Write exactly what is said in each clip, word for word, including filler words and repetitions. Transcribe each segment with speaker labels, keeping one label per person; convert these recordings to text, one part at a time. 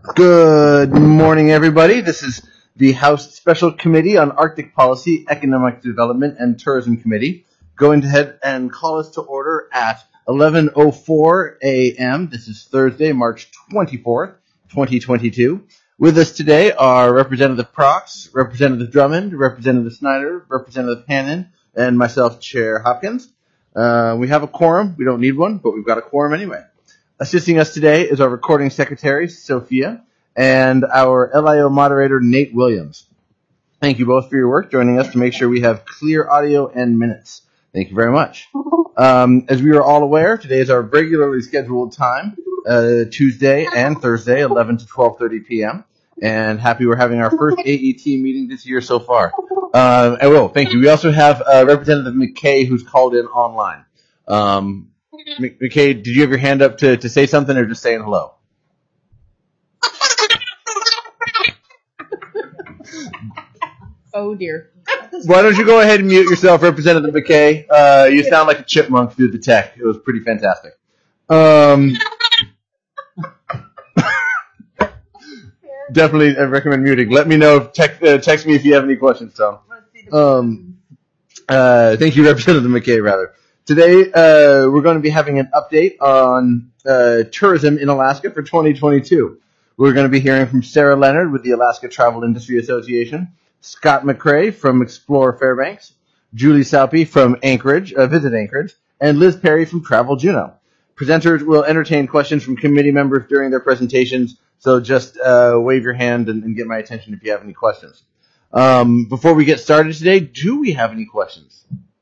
Speaker 1: Good morning, everybody. This is the House Special Committee on Arctic Policy, Economic Development, and Tourism Committee. Going ahead and call us to order at eleven oh four a.m. This is Thursday, March twenty-fourth, twenty twenty-two. With us today are Representative Prox, Representative Drummond, Representative Snyder, Representative Hannan, and myself, Chair Hopkins. Uh, we have a quorum. We don't need one, but we've got a quorum anyway. Assisting us today is our recording secretary, Sophia, and our L I O moderator, Nate Williams. Thank you both for your work, joining us to make sure we have clear audio and minutes. Thank you very much. Um, as we are all aware, today is our regularly scheduled time, uh, Tuesday and Thursday, eleven to twelve thirty p.m., and happy we're having our first A E T meeting this year so far. Uh, and well, thank you. We also have uh, Representative McKay, who's called in online. Um, McKay, did you have your hand up to, to say something or just saying hello?
Speaker 2: Oh, dear.
Speaker 1: Why don't you go ahead and mute yourself, Representative McKay? Uh, you sound like a chipmunk through the tech. It was pretty fantastic. Um, definitely I recommend muting. Let me know. Text, uh, text me if you have any questions, Tom. Um, uh, thank you, Representative McKay, rather. Today, uh, we're going to be having an update on uh, tourism in Alaska for twenty twenty-two. We're going to be hearing from Sarah Leonard with the Alaska Travel Industry Association, Scott McCrae from Explore Fairbanks, Julie Salpe from Anchorage, uh, Visit Anchorage, and Liz Perry from Travel Juneau. Presenters will entertain questions from committee members during their presentations, so just uh, wave your hand and, and get my attention if you have any questions. Um, before we get started today, do we have any questions?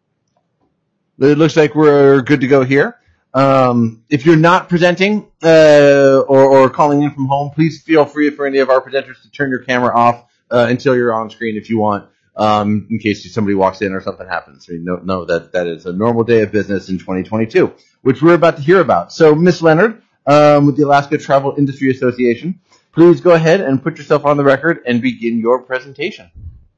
Speaker 1: It looks like we're good to go here. Um, if you're not presenting uh, or, or calling in from home, please feel free for any of our presenters to turn your camera off uh, until you're on screen if you want, um, in case somebody walks in or something happens. So you know, know that that is a normal day of business in twenty twenty-two, which we're about to hear about. So, Miz Leonard, um, with the Alaska Travel Industry Association, please go ahead and put yourself on the record and begin your presentation.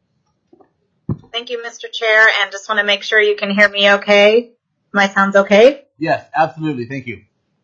Speaker 3: Thank you, Mister Chair, and just want to make sure you can hear me okay. My sound's okay?
Speaker 1: Yes, absolutely. Thank you.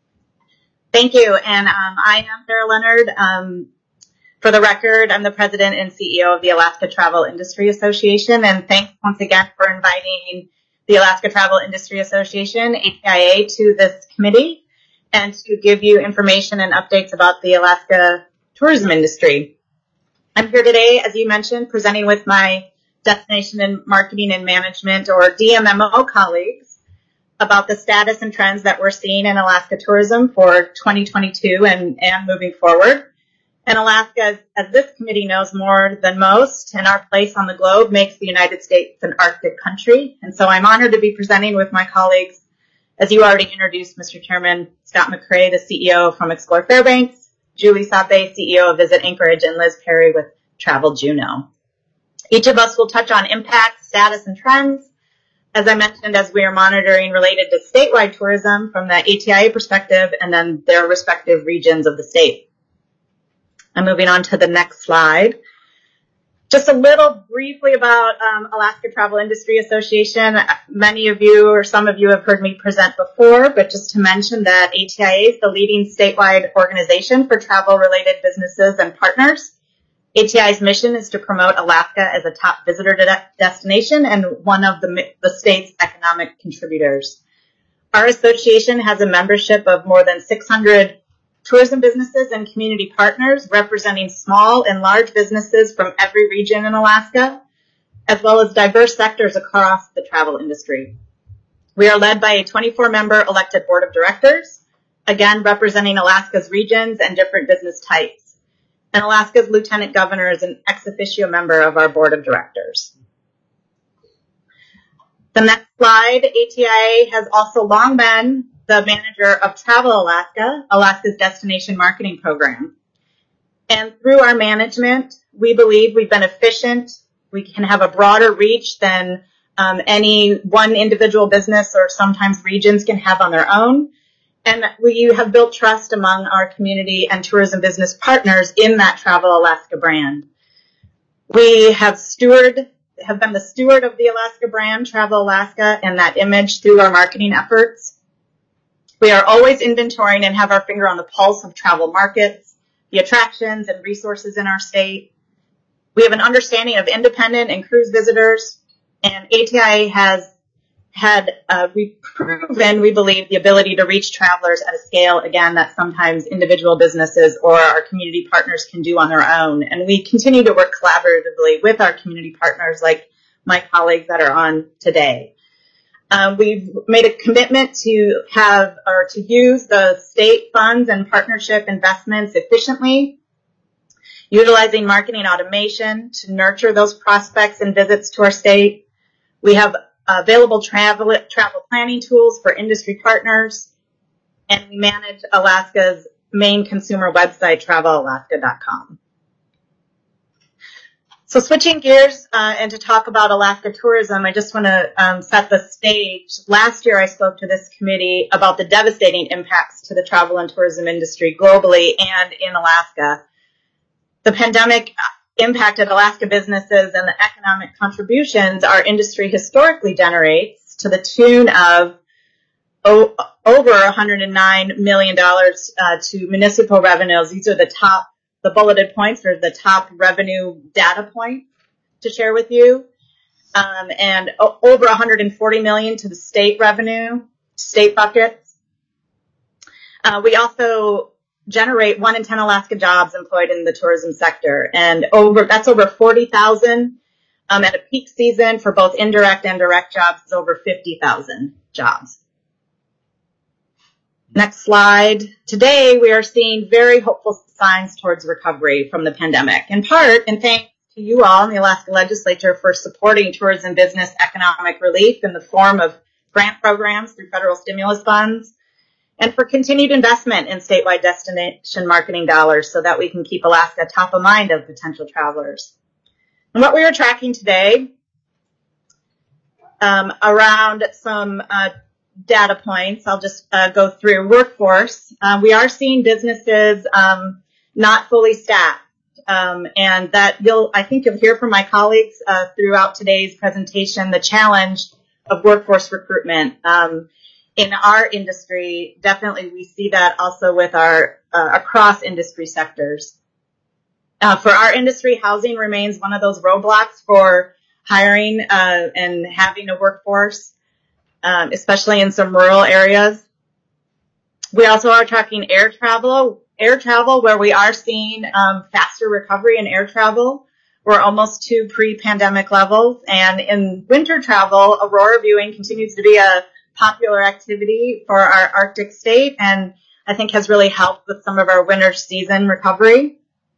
Speaker 3: Thank you, and um, I am Sarah Leonard. Um, for the record, I'm the president and C E O of the Alaska Travel Industry Association, and thanks once again for inviting the Alaska Travel Industry Association, A T I A, to this committee and to give you information and updates about the Alaska tourism industry. I'm here today, as you mentioned, presenting with my Destination and Marketing and Management, or D M M O, colleagues about the status and trends that we're seeing in Alaska tourism for twenty twenty-two and, and moving forward. And Alaska, as, as this committee knows more than most, and our place on the globe makes the United States an Arctic country. And so I'm honored to be presenting with my colleagues, as you already introduced, Mister Chairman, Scott McCrae, the C E O from Explore Fairbanks, Julie Salpe, C E O of Visit Anchorage, and Liz Perry with Travel Juneau. Each of us will touch on impact, status, and trends, as I mentioned, as we are monitoring related to statewide tourism from the A T I A perspective and then their respective regions of the state. I'm moving on to the next slide. Just a little briefly about um, Alaska Travel Industry Association. Many of you or some of you have heard me present before, but just to mention that A T I A is the leading statewide organization for travel-related businesses and partners. A T I A's mission is to promote Alaska as a top visitor de- destination and one of the, the state's economic contributors. Our association has a membership of more than six hundred tourism businesses and community partners representing small and large businesses from every region in Alaska, as well as diverse sectors across the travel industry. We are led by a twenty-four member elected board of directors, again representing Alaska's regions and different business types. And Alaska's lieutenant governor is an ex officio member of our board of directors. The next slide, A T I A has also long been the manager of Travel Alaska, Alaska's destination marketing program. And through our management, we believe we've been efficient. We can have a broader reach than um, any one individual business or sometimes regions can have on their own. And we have built trust among our community and tourism business partners in that Travel Alaska brand. We have steward, have been the steward of the Alaska brand, Travel Alaska, and that image through our marketing efforts. We are always inventorying and have our finger on the pulse of travel markets, the attractions and resources in our state. We have an understanding of independent and cruise visitors, and A T I has had uh, we've proven, we believe, the ability to reach travelers at a scale, again, that sometimes individual businesses or our community partners can do on their own. And we continue to work collaboratively with our community partners like my colleagues that are on today. Um, we've made a commitment to have or to use the state funds and partnership investments efficiently, utilizing marketing automation to nurture those prospects and visits to our state. We have available travel travel planning tools for industry partners, and we manage Alaska's main consumer website, travel alaska dot com. So switching gears uh, and to talk about Alaska tourism, I just want to um, set the stage. Last year I spoke to this committee about the devastating impacts to the travel and tourism industry globally and in Alaska. The pandemic impacted Alaska businesses and the economic contributions our industry historically generates to the tune of o- over one hundred nine million dollars uh, to municipal revenues. These are the top, the bulleted points are the top revenue data points to share with you. Um, and o- over one hundred forty million dollars to the state revenue, state buckets. Uh, we also generate one in ten Alaska jobs employed in the tourism sector, and over that's over forty thousand. Um, at a peak season for both indirect and direct jobs, is over fifty thousand jobs. Next slide. Today, we are seeing very hopeful signs towards recovery from the pandemic, in part, and thanks to you all in the Alaska Legislature for supporting tourism business economic relief in the form of grant programs through federal stimulus funds, and for continued investment in statewide destination marketing dollars so that we can keep Alaska top of mind of potential travelers. And what we are tracking today um, around some uh, data points, I'll just uh, go through. Workforce, uh, we are seeing businesses um, not fully staffed. Um, and that you'll, I think you'll hear from my colleagues uh, throughout today's presentation, the challenge of workforce recruitment. Um, In our industry, definitely we see that also with our uh, across industry sectors. Uh, for our industry, housing remains one of those roadblocks for hiring uh, and having a workforce, um, especially in some rural areas. We also are tracking air travel, air travel where we are seeing um, faster recovery in air travel. We're almost to pre-pandemic levels. And in winter travel, aurora viewing continues to be a popular activity for our Arctic state, and I think has really helped with some of our winter season recovery.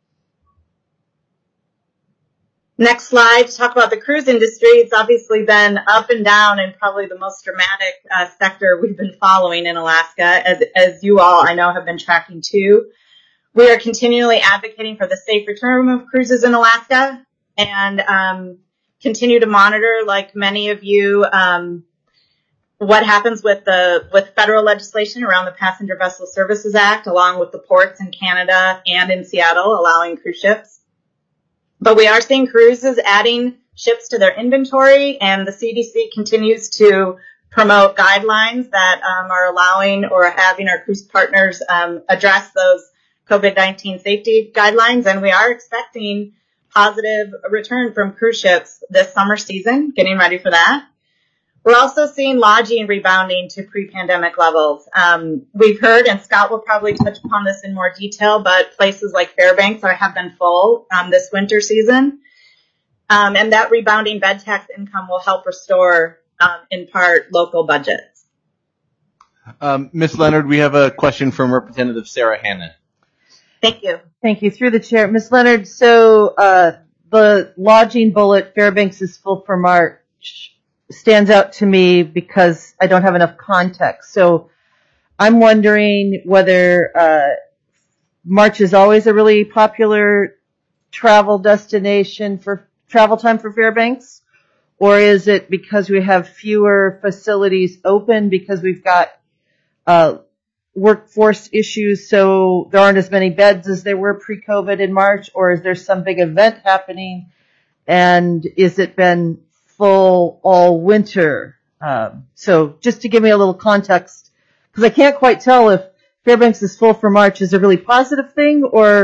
Speaker 3: Next slide, to talk about the cruise industry. It's obviously been up and down and probably the most dramatic uh, sector we've been following in Alaska, as, as you all I know have been tracking too. We are continually advocating for the safe return of cruises in Alaska, and um, continue to monitor, like many of you, um, what happens with the with federal legislation around the Passenger Vessel Services Act, along with the ports in Canada and in Seattle allowing cruise ships. But we are seeing cruises adding ships to their inventory, and the C D C continues to promote guidelines that um, are allowing or having our cruise partners um, address those COVID nineteen safety guidelines, and we are expecting positive return from cruise ships this summer season, getting ready for that. We're also seeing lodging rebounding to pre-pandemic levels. Um, we've heard, and Scott will probably touch upon this in more detail, but places like Fairbanks are, have been full um, this winter season. Um, and that rebounding bed tax income will help restore, um, in part, local budgets.
Speaker 1: Um, Miz Leonard, we have a question from Representative Sarah Hannon.
Speaker 3: Thank you.
Speaker 2: Thank you. Through the chair. Miz Leonard, so uh, the lodging bullet, Fairbanks is full for March, stands out to me because I don't have enough context. So I'm wondering whether uh, March is always a really popular travel destination for travel time for Fairbanks, or is it because we have fewer facilities open because we've got uh, workforce issues, so there aren't as many beds as there were pre-COVID in March, or is there some big event happening, and is it been full all winter? Um, so just to give me a little context, because I can't quite tell if Fairbanks is full for March is a really positive thing, or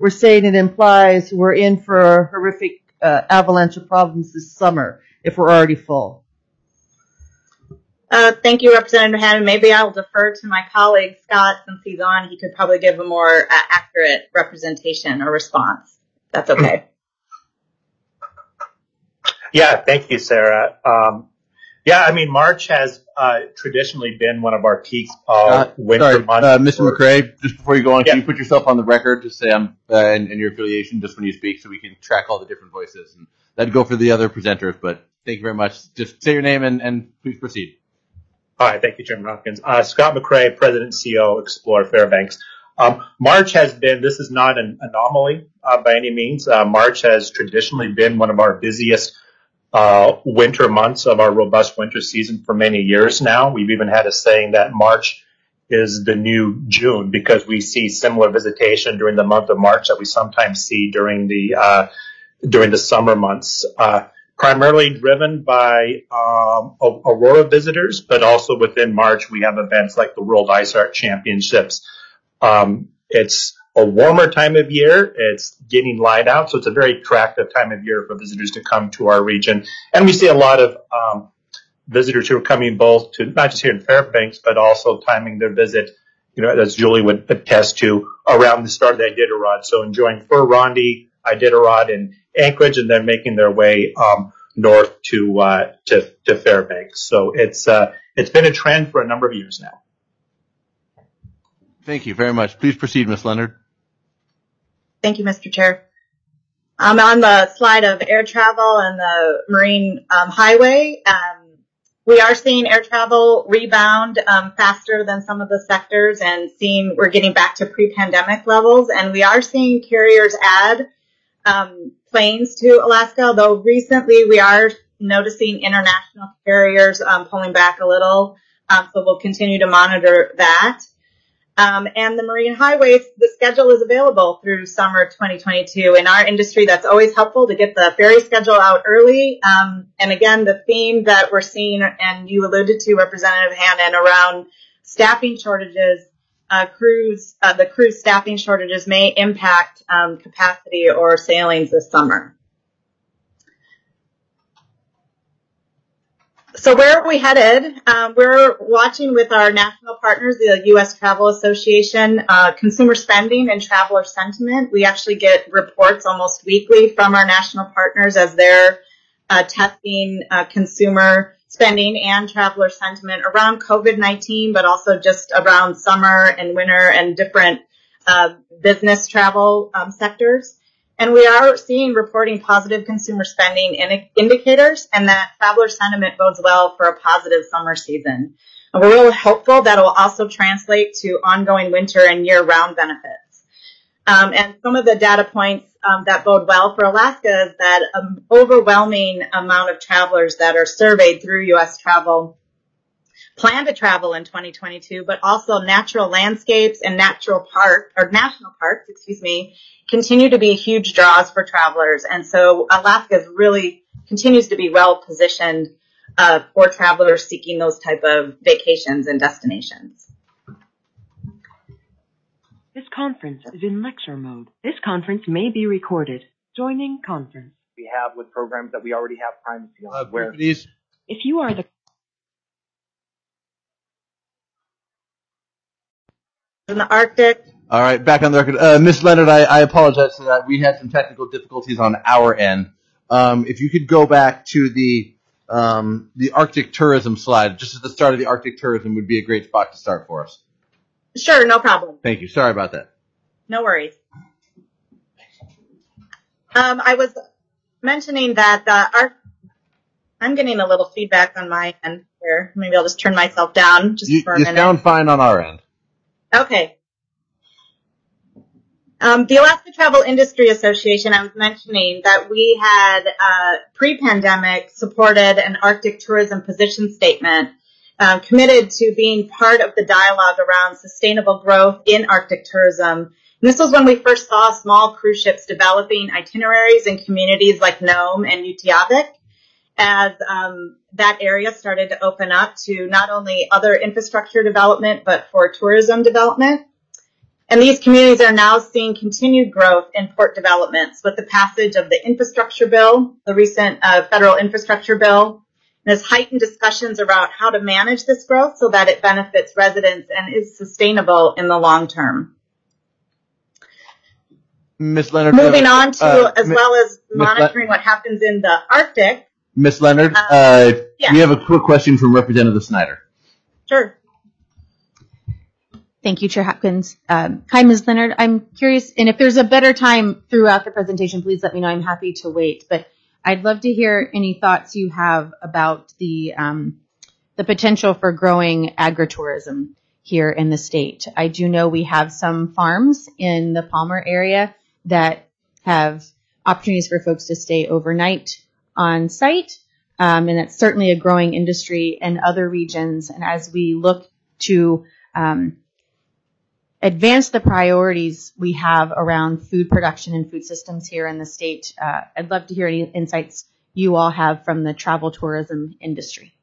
Speaker 2: we're saying it implies we're in for horrific uh, avalanche of problems this summer if we're already full.
Speaker 3: Uh, thank you, Representative Hammond. Maybe I'll defer to my colleague, Scott, since he's on. He could probably give a more uh, accurate representation or response. That's okay.
Speaker 4: Yeah, thank you, Sarah. Um, yeah, I mean, March has uh, traditionally been one of our peak uh,
Speaker 1: uh,
Speaker 4: winter
Speaker 1: sorry,
Speaker 4: months.
Speaker 1: Uh, Mister McCray, just before you go on,
Speaker 4: yeah.
Speaker 1: can you put yourself on the record, just say um, uh, and, and your affiliation just when you speak so we can track all the different voices? And that'd go for the other presenters, but thank you very much. Just say your name and, and please proceed.
Speaker 4: All right, thank you, Chairman Hopkins. Uh, Scott McCray, President and C E O, Explore Fairbanks. Um, March has been, this is not an anomaly uh, by any means. Uh, March has traditionally been one of our busiest uh, winter months of our robust winter season for many years now. We've even had a saying that March is the new June because we see similar visitation during the month of March that we sometimes see during the uh, during the summer months. Uh, primarily driven by um, Aurora visitors, but also within March we have events like the World Ice Art Championships. Um, it's a warmer time of year. It's getting light out, so it's a very attractive time of year for visitors to come to our region. And we see a lot of um, visitors who are coming both to not just here in Fairbanks, but also timing their visit, you know, as Julie would attest to, around the start of the Iditarod. So enjoying Fur Rondy, Iditarod, and Anchorage, and then making their way um, north to, uh, to to Fairbanks. So it's uh, it's been a trend for a number of years now.
Speaker 1: Thank you very much. Please proceed, Miz Leonard.
Speaker 3: Thank you, Mister Chair. Um, on the slide of air travel and the marine um, highway, um, we are seeing air travel rebound um, faster than some of the sectors, and seeing we're getting back to pre-pandemic levels. And we are seeing carriers add um, planes to Alaska, although recently we are noticing international carriers um, pulling back a little. Um, so we'll continue to monitor that. Um, and the marine highways, the schedule is available through summer twenty twenty-two. In our industry, that's always helpful to get the ferry schedule out early. Um, and again, the theme that we're seeing, and you alluded to, Representative Hannan, around staffing shortages, uh, cruise, uh, the cruise staffing shortages may impact um, capacity or sailings this summer. So where are we headed? Um, we're watching with our national partners, the U S Travel Association, uh, consumer spending and traveler sentiment. We actually get reports almost weekly from our national partners as they're uh, testing uh, consumer spending and traveler sentiment around COVID nineteen, but also just around summer and winter and different uh, business travel um, sectors. And we are seeing reporting positive consumer spending in indicators, and that traveler sentiment bodes well for a positive summer season. And we're really hopeful that it will also translate to ongoing winter and year-round benefits. Um, and some of the data points um, that bode well for Alaska is that an overwhelming amount of travelers that are surveyed through U S Travel plan to travel in twenty twenty-two, but also natural landscapes and natural park or national parks, excuse me, continue to be huge draws for travelers. And so Alaska is really continues to be well positioned uh, for travelers seeking those type of vacations and destinations.
Speaker 5: This conference is in lecture mode. This conference may be recorded. Joining conference.
Speaker 6: We have with programs that we already have primacy on.
Speaker 1: Uh,
Speaker 6: where
Speaker 1: please.
Speaker 5: If you are the
Speaker 3: In the Arctic.
Speaker 1: All right, back on the record. Uh, Miz Leonard, I, I apologize for that. We had some technical difficulties on our end. Um, if you could go back to the um, the Arctic tourism slide, just at the start of the Arctic tourism would be a great spot to start for us.
Speaker 3: Sure, no problem.
Speaker 1: Thank you. Sorry about that.
Speaker 3: No worries. Um, I was mentioning that the Arctic, I'm getting a little feedback on my end here. Maybe I'll just turn myself down just
Speaker 1: You,
Speaker 3: for a
Speaker 1: you
Speaker 3: minute.
Speaker 1: sound fine on our end.
Speaker 3: Okay. Um, the Alaska Travel Industry Association, I was mentioning that we had uh, pre-pandemic supported an Arctic tourism position statement um, committed to being part of the dialogue around sustainable growth in Arctic tourism. And this was when we first saw small cruise ships developing itineraries in communities like Nome and Utqiagvik, as um, that area started to open up to not only other infrastructure development, but for tourism development. And these communities are now seeing continued growth in port developments with the passage of the infrastructure bill, the recent uh, federal infrastructure bill. And there's heightened discussions about how to manage this growth so that it benefits residents and is sustainable in the long term.
Speaker 1: Miz Leonard.
Speaker 3: Moving on to,
Speaker 1: uh,
Speaker 3: as
Speaker 1: Mi-
Speaker 3: well as
Speaker 1: Miz
Speaker 3: monitoring
Speaker 1: Le-
Speaker 3: what happens in the Arctic.
Speaker 1: Miz Leonard,
Speaker 3: Um,
Speaker 1: uh,
Speaker 3: yeah.
Speaker 1: we have a quick question from Representative Snyder.
Speaker 3: Sure.
Speaker 7: Thank you, Chair Hopkins. Um, hi, Miz Leonard. I'm curious, and if there's a better time throughout the presentation, please let me know. I'm happy to wait. But I'd love to hear any thoughts you have about the um, the potential for growing agritourism here in the state. I do know we have some farms in the Palmer area that have opportunities for folks to stay overnight on site, um, and that's certainly a growing industry in other regions. And as we look to um, advance the priorities we have around food production and food systems here in the state, uh, I'd love to hear any insights you all have from the travel tourism industry.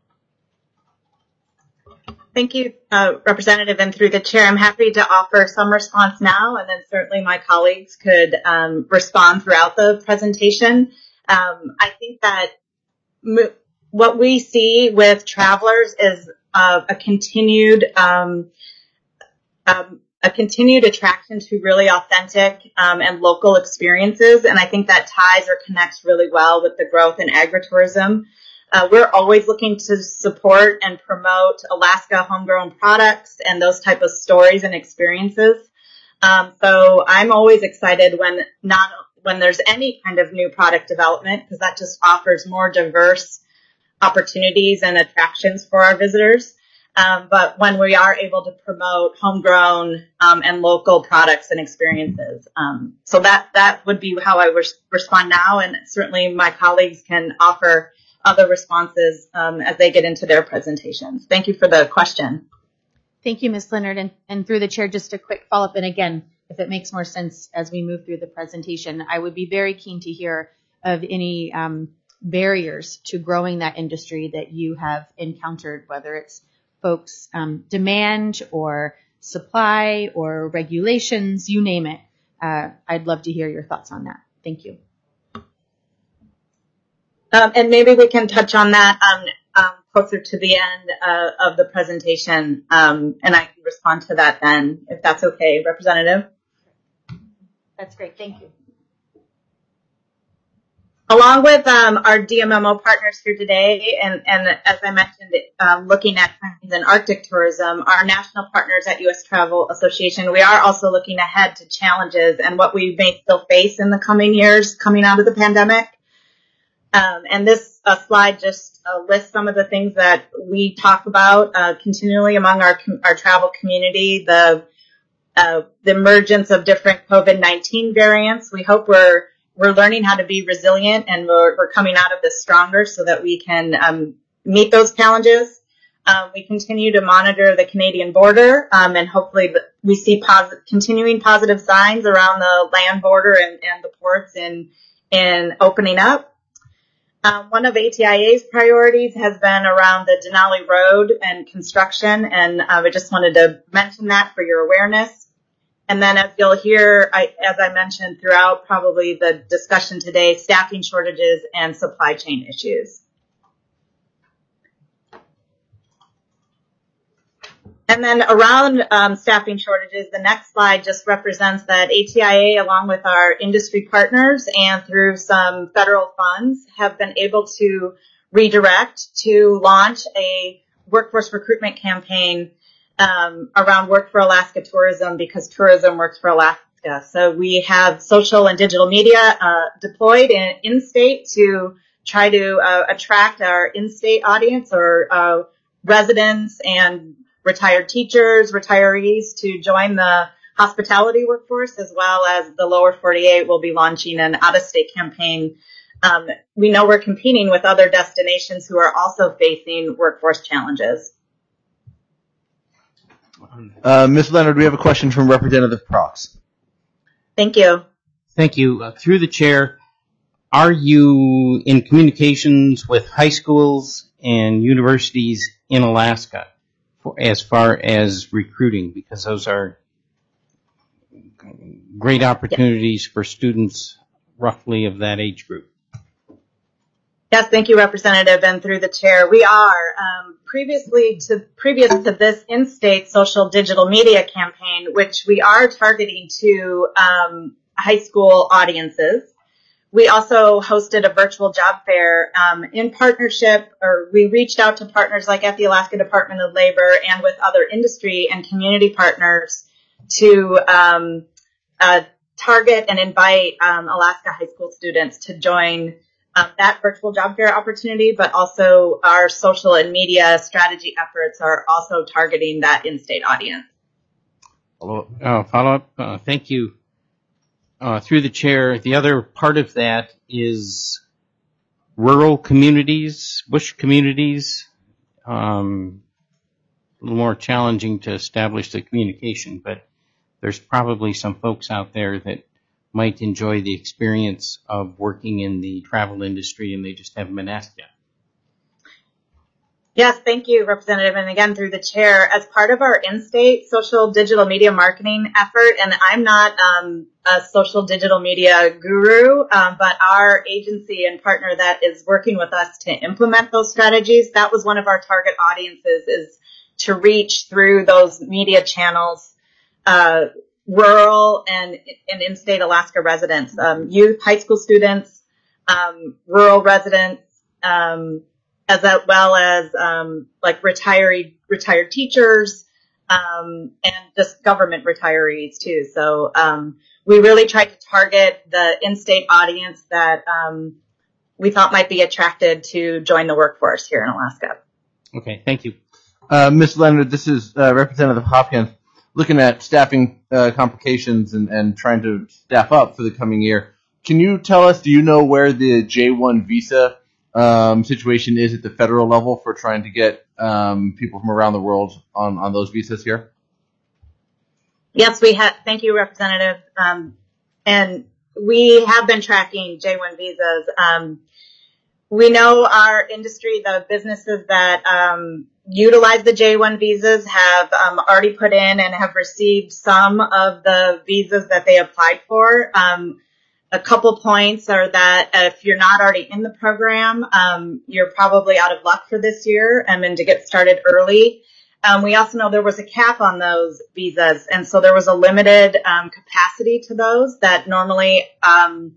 Speaker 3: Thank you, uh, Representative, and through the chair, I'm happy to offer some response now, and then certainly my colleagues could um, respond throughout the presentation. Um, I think that mo- what we see with travelers is uh, a continued um, um, a continued attraction to really authentic um, and local experiences, and I think that ties or connects really well with the growth in agritourism. Uh, we're always looking to support and promote Alaska homegrown products and those type of stories and experiences. Um, so I'm always excited when not when there's any kind of new product development, because that just offers more diverse opportunities and attractions for our visitors. Um, but when we are able to promote homegrown um, and local products and experiences, um, so that that would be how I would respond now, and certainly my colleagues can offer other responses um, as they get into their presentations. Thank you for the question.
Speaker 7: Thank you, Miz Leonard. And, and through the chair, just a quick follow-up. And again, if it makes more sense as we move through the presentation, I would be very keen to hear of any um, barriers to growing that industry that you have encountered, whether it's folks' um, demand or supply or regulations, you name it. Uh, I'd love to hear your thoughts on that. Thank you.
Speaker 3: Um, and maybe we can touch on that um, um, closer to the end uh, of the presentation, um, and I can respond to that then, if that's okay, Representative.
Speaker 7: That's great. Thank you.
Speaker 3: Along with um, our D M M O partners here today, and, and as I mentioned, um, looking at trends in Arctic tourism, our national partners at U S Travel Association, we are also looking ahead to challenges and what we may still face in the coming years coming out of the pandemic. Um, and this uh, slide just uh, lists some of the things that we talk about uh, continually among our our travel community. The uh, the emergence of different COVID nineteen variants. We hope we're we're learning how to be resilient, and we're, we're coming out of this stronger so that we can um, meet those challenges. Um, we continue to monitor the Canadian border, um, and hopefully we see posit- continuing positive signs around the land border and, and the ports in in opening up. Um, one of A T I A's priorities has been around the Denali Road and construction, and uh, I just wanted to mention that for your awareness. And then as you'll hear, I, as I mentioned throughout probably the discussion today, staffing shortages and supply chain issues. And then around um, staffing shortages, the next slide just represents that A T I A, along with our industry partners and through some federal funds, have been able to redirect to launch a workforce recruitment campaign um, around Work for Alaska Tourism, because tourism works for Alaska. So we have social and digital media uh, deployed in, in-state to try to uh, attract our in-state audience or uh, residents and retired teachers, retirees to join the hospitality workforce, as well as the lower forty-eight will be launching an out-of-state campaign. Um, we know we're competing with other destinations who are also facing workforce challenges.
Speaker 1: Uh, Miz Leonard, we have a question from Representative Prox.
Speaker 3: Thank you.
Speaker 8: Thank you. Uh, through the chair, are you in communications with high schools and universities in Alaska for, as far as recruiting? Because those are great opportunities for students roughly of that age group.
Speaker 3: Yes, thank you, Representative, and through the chair. We are um, previously to previous to this in-state social digital media campaign, which we are targeting to um, high school audiences. We also hosted a virtual job fair um, in partnership, or we reached out to partners like at the Alaska Department of Labor and with other industry and community partners to um, uh, target and invite um, Alaska high school students to join um, that virtual job fair opportunity, but also our social and media strategy efforts are also targeting that in-state audience.
Speaker 8: Follow, uh, follow up. Uh, thank you. Uh, through the chair, the other part of that is rural communities, bush communities. Um, a little more challenging to establish the communication, but there's probably some folks out there that might enjoy the experience of working in the travel industry and they just haven't been asked yet.
Speaker 3: Yes, thank you, Representative. And again, through the chair, as part of our in-state social digital media marketing effort, and I'm not um, a social digital media guru, um, but our agency and partner that is working with us to implement those strategies, that was one of our target audiences, is to reach through those media channels, uh, rural and, and in-state Alaska residents, um, youth, high school students, um, rural residents, um, as well as um, like retiree, retired teachers, um, and just government retirees too. So um, we really tried to target the in-state audience that um, we thought might be attracted to join the workforce here in Alaska.
Speaker 8: Okay, thank you.
Speaker 1: Uh, Miz Leonard, this is uh, Representative Hopkins. Looking at staffing uh, complications and, and trying to staff up for the coming year, can you tell us, do you know where the J one visa um, situation is at the federal level for trying to get um, people from around the world on, on those visas here?
Speaker 3: Yes, we have. Thank you, Representative. Um, and we have been tracking J one visas. Um, we know our industry, the businesses that um, utilize the J one visas have um, already put in and have received some of the visas that they applied for. Um, a couple points are that if you're not already in the program, um, you're probably out of luck for this year, um, and to get started early. Um, we also know there was a cap on those visas, and so there was a limited um, capacity to those that normally um,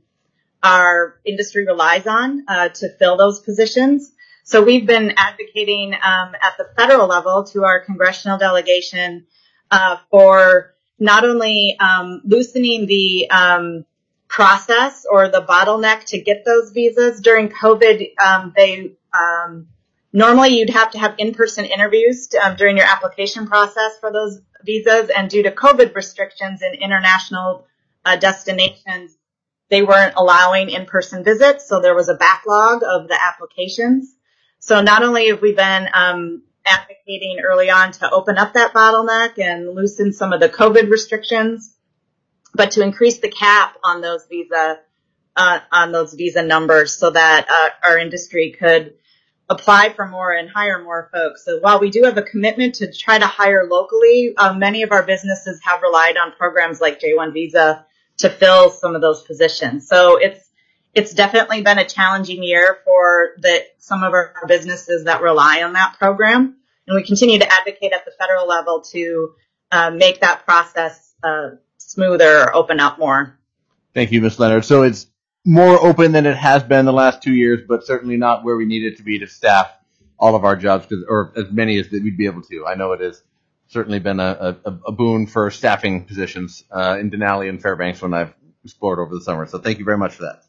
Speaker 3: our industry relies on uh, to fill those positions. So we've been advocating um, at the federal level to our congressional delegation uh, for not only um, loosening the um, process or the bottleneck to get those visas. During COVID, um, they um, normally you'd have to have in-person interviews um, during your application process for those visas, and due to COVID restrictions in international uh, destinations, they weren't allowing in-person visits, so there was a backlog of the applications. So not only have we been um, advocating early on to open up that bottleneck and loosen some of the COVID restrictions, but to increase the cap on those visa uh, on those visa numbers so that uh, our industry could apply for more and hire more folks. So while we do have a commitment to try to hire locally, uh, many of our businesses have relied on programs like J one Visa to fill some of those positions. So it's it's definitely been a challenging year for the some of our businesses that rely on that program, and we continue to advocate at the federal level to uh, make that process uh, smoother or open up more.
Speaker 1: Thank you, Miz Leonard. So it's more open than it has been the last two years, but certainly not where we need it to be to staff all of our jobs, or as many as that we'd be able to. I know it has certainly been a, a, a boon for staffing positions uh, in Denali and Fairbanks when I've explored over the summer. So thank you very much for that.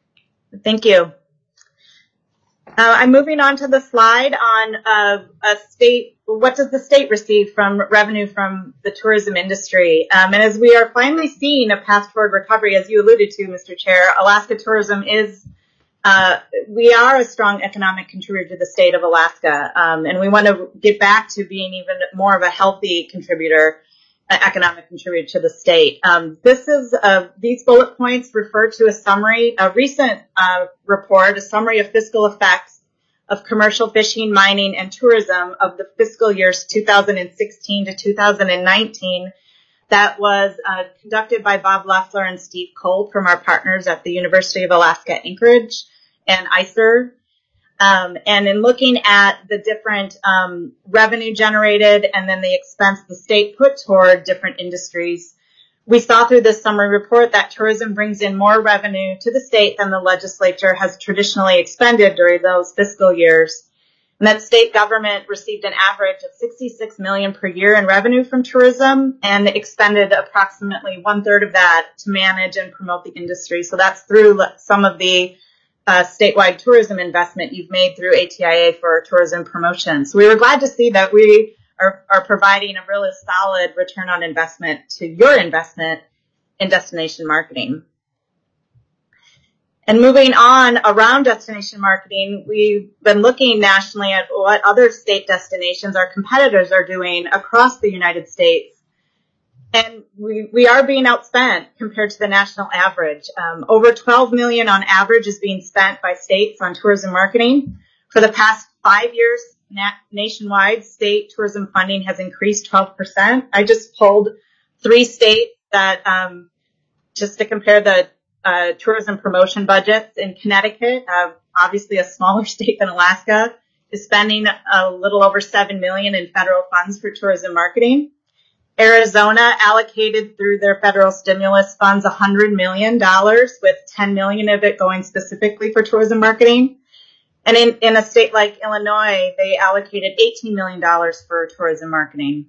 Speaker 3: Thank you. Uh, I'm moving on to the slide on uh, a state. What does the state receive from revenue from the tourism industry? Um, and as we are finally seeing a path toward recovery, as you alluded to, Mister Chair, Alaska tourism is, uh, we are a strong economic contributor to the state of Alaska. Um, and we want to get back to being even more of a healthy contributor, uh, economic contributor to the state. Um, this is, uh, these bullet points refer to a summary, a recent uh, report, a summary of fiscal effects of commercial fishing, mining, and tourism of the fiscal years two thousand sixteen to two thousand nineteen that was uh, conducted by Bob Loeffler and Steve Kolb from our partners at the University of Alaska Anchorage and I C E R. Um, and in looking at the different um, revenue generated and then the expense the state put toward different industries, we saw through this summary report that tourism brings in more revenue to the state than the legislature has traditionally expended during those fiscal years, and that state government received an average of sixty-six million dollars per year in revenue from tourism and expended approximately one third of that to manage and promote the industry. So that's through some of the uh, statewide tourism investment you've made through A T I A for tourism promotion. So we were glad to see that we are, are providing a really solid return on investment to your investment in destination marketing. And moving on around destination marketing, we've been looking nationally at what other state destinations our competitors are doing across the United States. And we, we are being outspent compared to the national average. Um, over twelve million dollars on average is being spent by states on tourism marketing. For the past five years, na- nationwide state tourism funding has increased twelve percent. I just pulled three states that, um, just to compare the uh, tourism promotion budgets. In Connecticut, uh, obviously a smaller state than Alaska, is spending a little over seven million dollars in federal funds for tourism marketing. Arizona allocated through their federal stimulus funds one hundred million dollars, with ten million dollars of it going specifically for tourism marketing. And in, in a state like Illinois, they allocated eighteen million dollars for tourism marketing.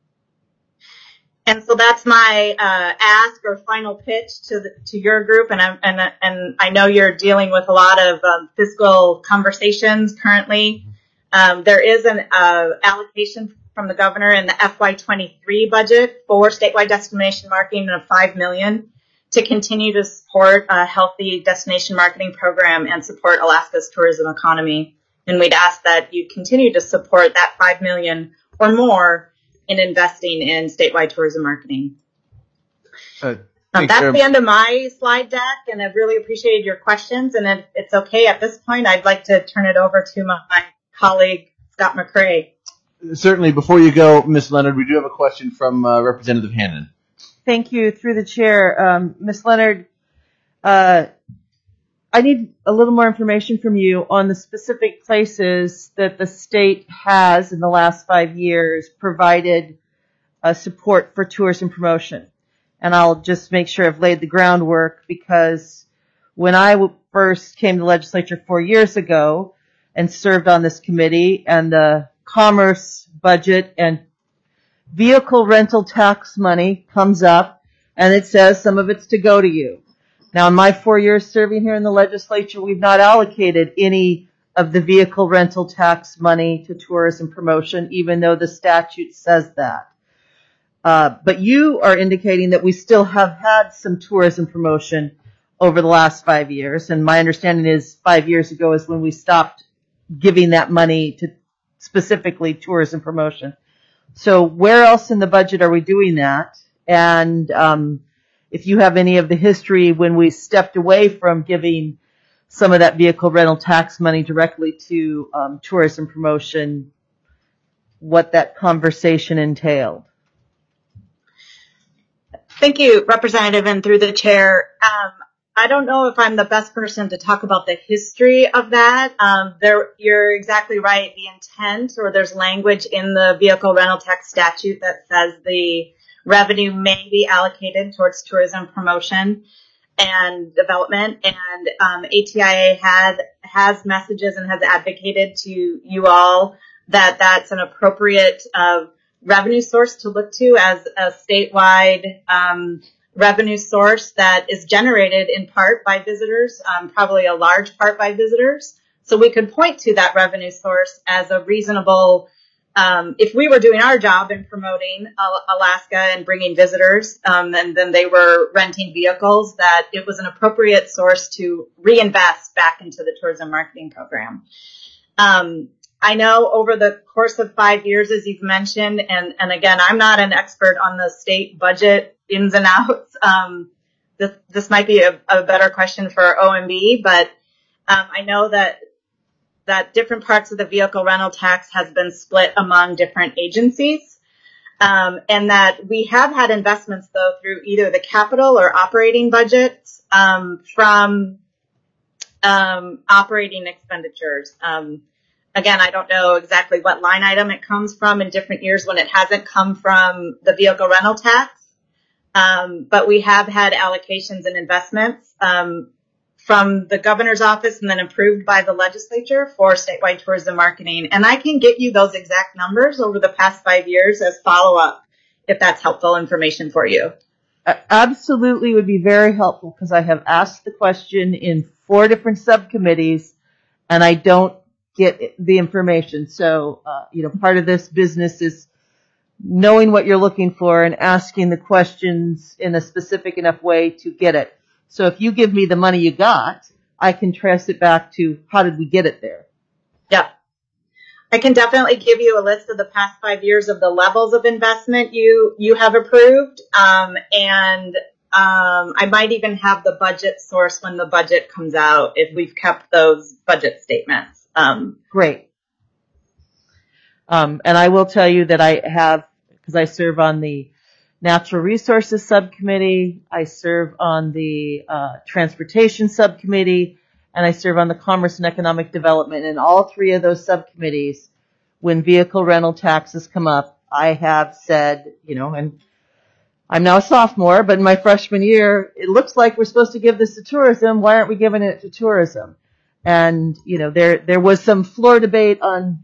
Speaker 3: And so that's my uh, ask or final pitch to the, to your group. And I'm, and and I know you're dealing with a lot of um, fiscal conversations currently. Um, there is an uh, allocation from the governor in the F Y twenty-three budget for statewide destination marketing of five million dollars to continue to support a healthy destination marketing program and support Alaska's tourism economy. And we'd ask that you continue to support that five million dollars or more in investing in statewide tourism marketing.
Speaker 1: Uh,
Speaker 3: um, that's the end of my slide deck, and I've really appreciated your questions. And if it's okay at this point, I'd like to turn it over to my, my colleague, Scott McCray.
Speaker 1: Certainly. Before you go, Miz Leonard, we do have a question from uh, Representative Hannan.
Speaker 2: Thank you. Through the chair, um, Miz Leonard, uh, I need a little more information from you on the specific places that the state has in the last five years provided uh, support for tourism promotion. And I'll just make sure I've laid the groundwork, because when I w- first came to the legislature four years ago and served on this committee, and the commerce budget and vehicle rental tax money comes up, and it says some of it's to go to you. Now, in my four years serving here in the legislature, we've not allocated any of the vehicle rental tax money to tourism promotion, even though the statute says that. Uh, but you are indicating that we still have had some tourism promotion over the last five years, and my understanding is five years ago is when we stopped giving that money to specifically tourism promotion. So where else in the budget are we doing that? And um, if you have any of the history when we stepped away from giving some of that vehicle rental tax money directly to um, tourism promotion, what that conversation entailed.
Speaker 3: Thank you, Representative, and through the chair. Um, I don't know if I'm the best person to talk about the history of that. Um, there, you're exactly right. The intent, or there's language in the vehicle rental tax statute that says the revenue may be allocated towards tourism promotion and development. And um, A T I A had has messages and has advocated to you all that that's an appropriate uh, revenue source to look to as a statewide um revenue source that is generated in part by visitors, um, probably a large part by visitors. So we could point to that revenue source as a reasonable, um, if we were doing our job in promoting uh, Alaska and bringing visitors, um, and then they were renting vehicles, that it was an appropriate source to reinvest back into the tourism marketing program. Um, I know over the course of five years, as you've mentioned, and, and again, I'm not an expert on the state budget ins and outs. Um, this, this might be a, a better question for O M B, but um, I know that that different parts of the vehicle rental tax has been split among different agencies. Um, and that we have had investments, though, through either the capital or operating budgets um, from um, operating expenditures. Um, again, I don't know exactly what line item it comes from in different years when it hasn't come from the vehicle rental tax. Um, but we have had allocations and investments um, from the governor's office and then approved by the legislature for statewide tourism marketing. And I can get you those exact numbers over the past five years as follow-up if that's helpful information for you.
Speaker 2: Absolutely would be very helpful because I have asked the question in four different subcommittees and I don't get the information. So, uh, you know, part of this business is knowing what you're looking for and asking the questions in a specific enough way to get it. So if you give me the money you got, I can trace it back to how did we get it there?
Speaker 3: Yeah. I can definitely give you a list of the past five years of the levels of investment you, you have approved. Um, and, um, I might even have the budget source when the budget comes out if we've kept those budget statements. Um,
Speaker 2: Great. Um, and I will tell you that I have, because I serve on the Natural Resources Subcommittee, I serve on the uh, Transportation Subcommittee, and I serve on the Commerce and Economic Development. And all three of those subcommittees, when vehicle rental taxes come up, I have said, you know, and I'm now a sophomore, but in my freshman year, it looks like we're supposed to give this to tourism. Why aren't we giving it to tourism? And, you know, there there was some floor debate on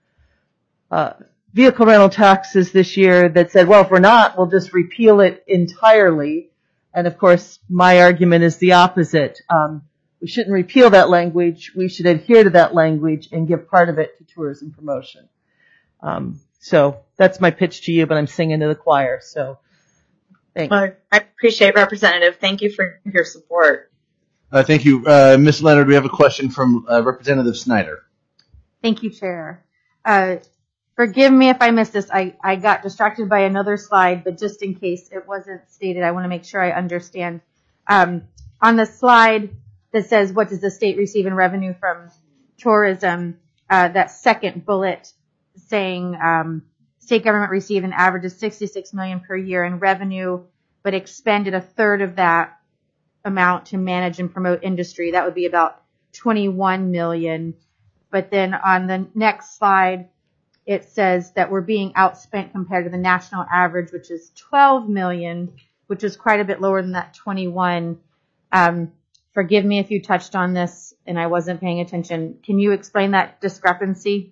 Speaker 2: uh vehicle rental taxes this year that said, well, if we're not, we'll just repeal it entirely. And of course, my argument is the opposite. Um, we shouldn't repeal that language. We should adhere to that language and give part of it to tourism promotion. Um, so that's my pitch to you, but I'm singing to the choir. So thanks.
Speaker 3: Well, I appreciate Representative. Thank you for your support.
Speaker 1: Uh, thank you. Uh, Miz Leonard, we have a question from uh, Representative Snyder.
Speaker 7: Thank you, Chair. Uh, Forgive me if I missed this. I, I got distracted by another slide, but just in case it wasn't stated, I want to make sure I understand. Um, on the slide that says, what does the state receive in revenue from tourism, uh, that second bullet saying um, state government received an average of sixty-six million dollars per year in revenue, but expended a third of that amount to manage and promote industry. That would be about twenty-one million dollars. But then on the next slide, it says that we're being outspent compared to the national average, which is twelve million, which is quite a bit lower than that twenty-one. Um, forgive me if you touched on this and I wasn't paying attention. Can you explain that discrepancy?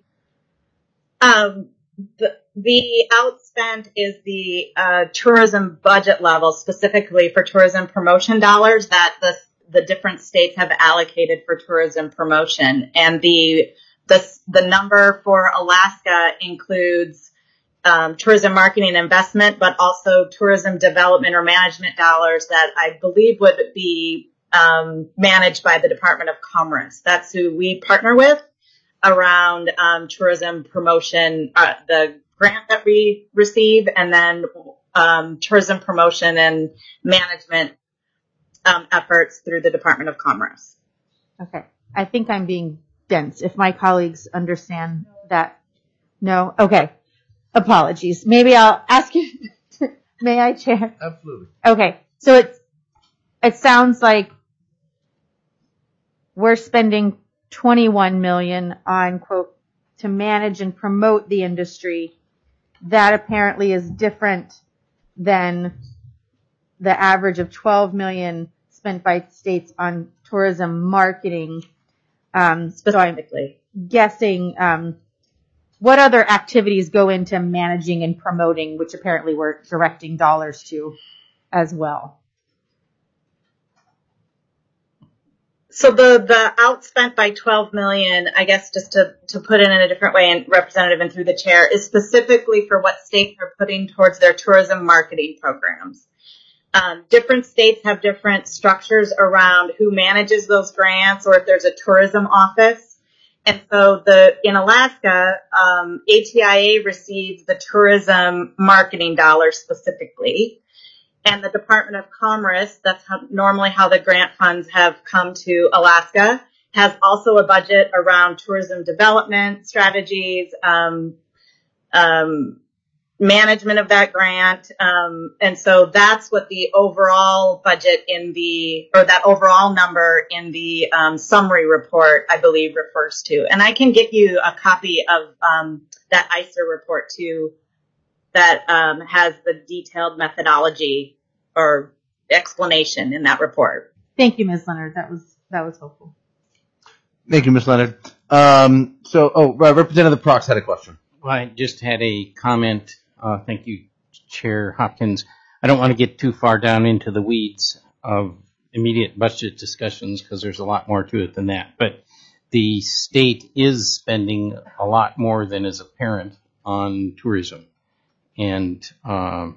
Speaker 3: Um, the, the outspent is the uh, tourism budget level, specifically for tourism promotion dollars that the the different states have allocated for tourism promotion, and the The, the number for Alaska includes um, tourism marketing investment, but also tourism development or management dollars that I believe would be um, managed by the Department of Commerce. That's who we partner with around um, tourism promotion, uh, the grant that we receive, and then um, tourism promotion and management um, efforts through the Department of Commerce.
Speaker 7: Okay. I think I'm being dense. If my colleagues understand that. No? Okay. Apologies. Maybe I'll ask you. May I, Chair?
Speaker 1: Absolutely.
Speaker 7: Okay. So it's, it sounds like we're spending twenty-one million dollars on, quote, to manage and promote the industry. That apparently is different than the average of twelve million dollars spent by states on tourism marketing. Um, specifically. So I'm guessing, um, what other activities go into managing and promoting, which apparently we're directing dollars to as well?
Speaker 3: So the, the outspent by twelve million, I guess just to, to put it in a different way, and Representative and through the chair, is specifically for what states are putting towards their tourism marketing programs. Um, different states have different structures around who manages those grants or if there's a tourism office. And so the, in Alaska, um, A T I A receives the tourism marketing dollars specifically. And the Department of Commerce, that's how, normally how the grant funds have come to Alaska, has also a budget around tourism development strategies, um, um, management of that grant. Um, and so that's what the overall budget in the, or that overall number in the um, summary report, I believe, refers to. And I can get you a copy of um, that I C E R report too, that um, has the detailed methodology or explanation in that report.
Speaker 7: Thank you, Miz Leonard. That was that was helpful.
Speaker 1: Thank you, Miz Leonard. Um, so, oh, uh, Representative Prox had a question.
Speaker 8: Well, I just had a comment. Uh, thank you, Chair Hopkins. I don't want to get too far down into the weeds of immediate budget discussions because there's a lot more to it than that. But the state is spending a lot more than is apparent on tourism and um,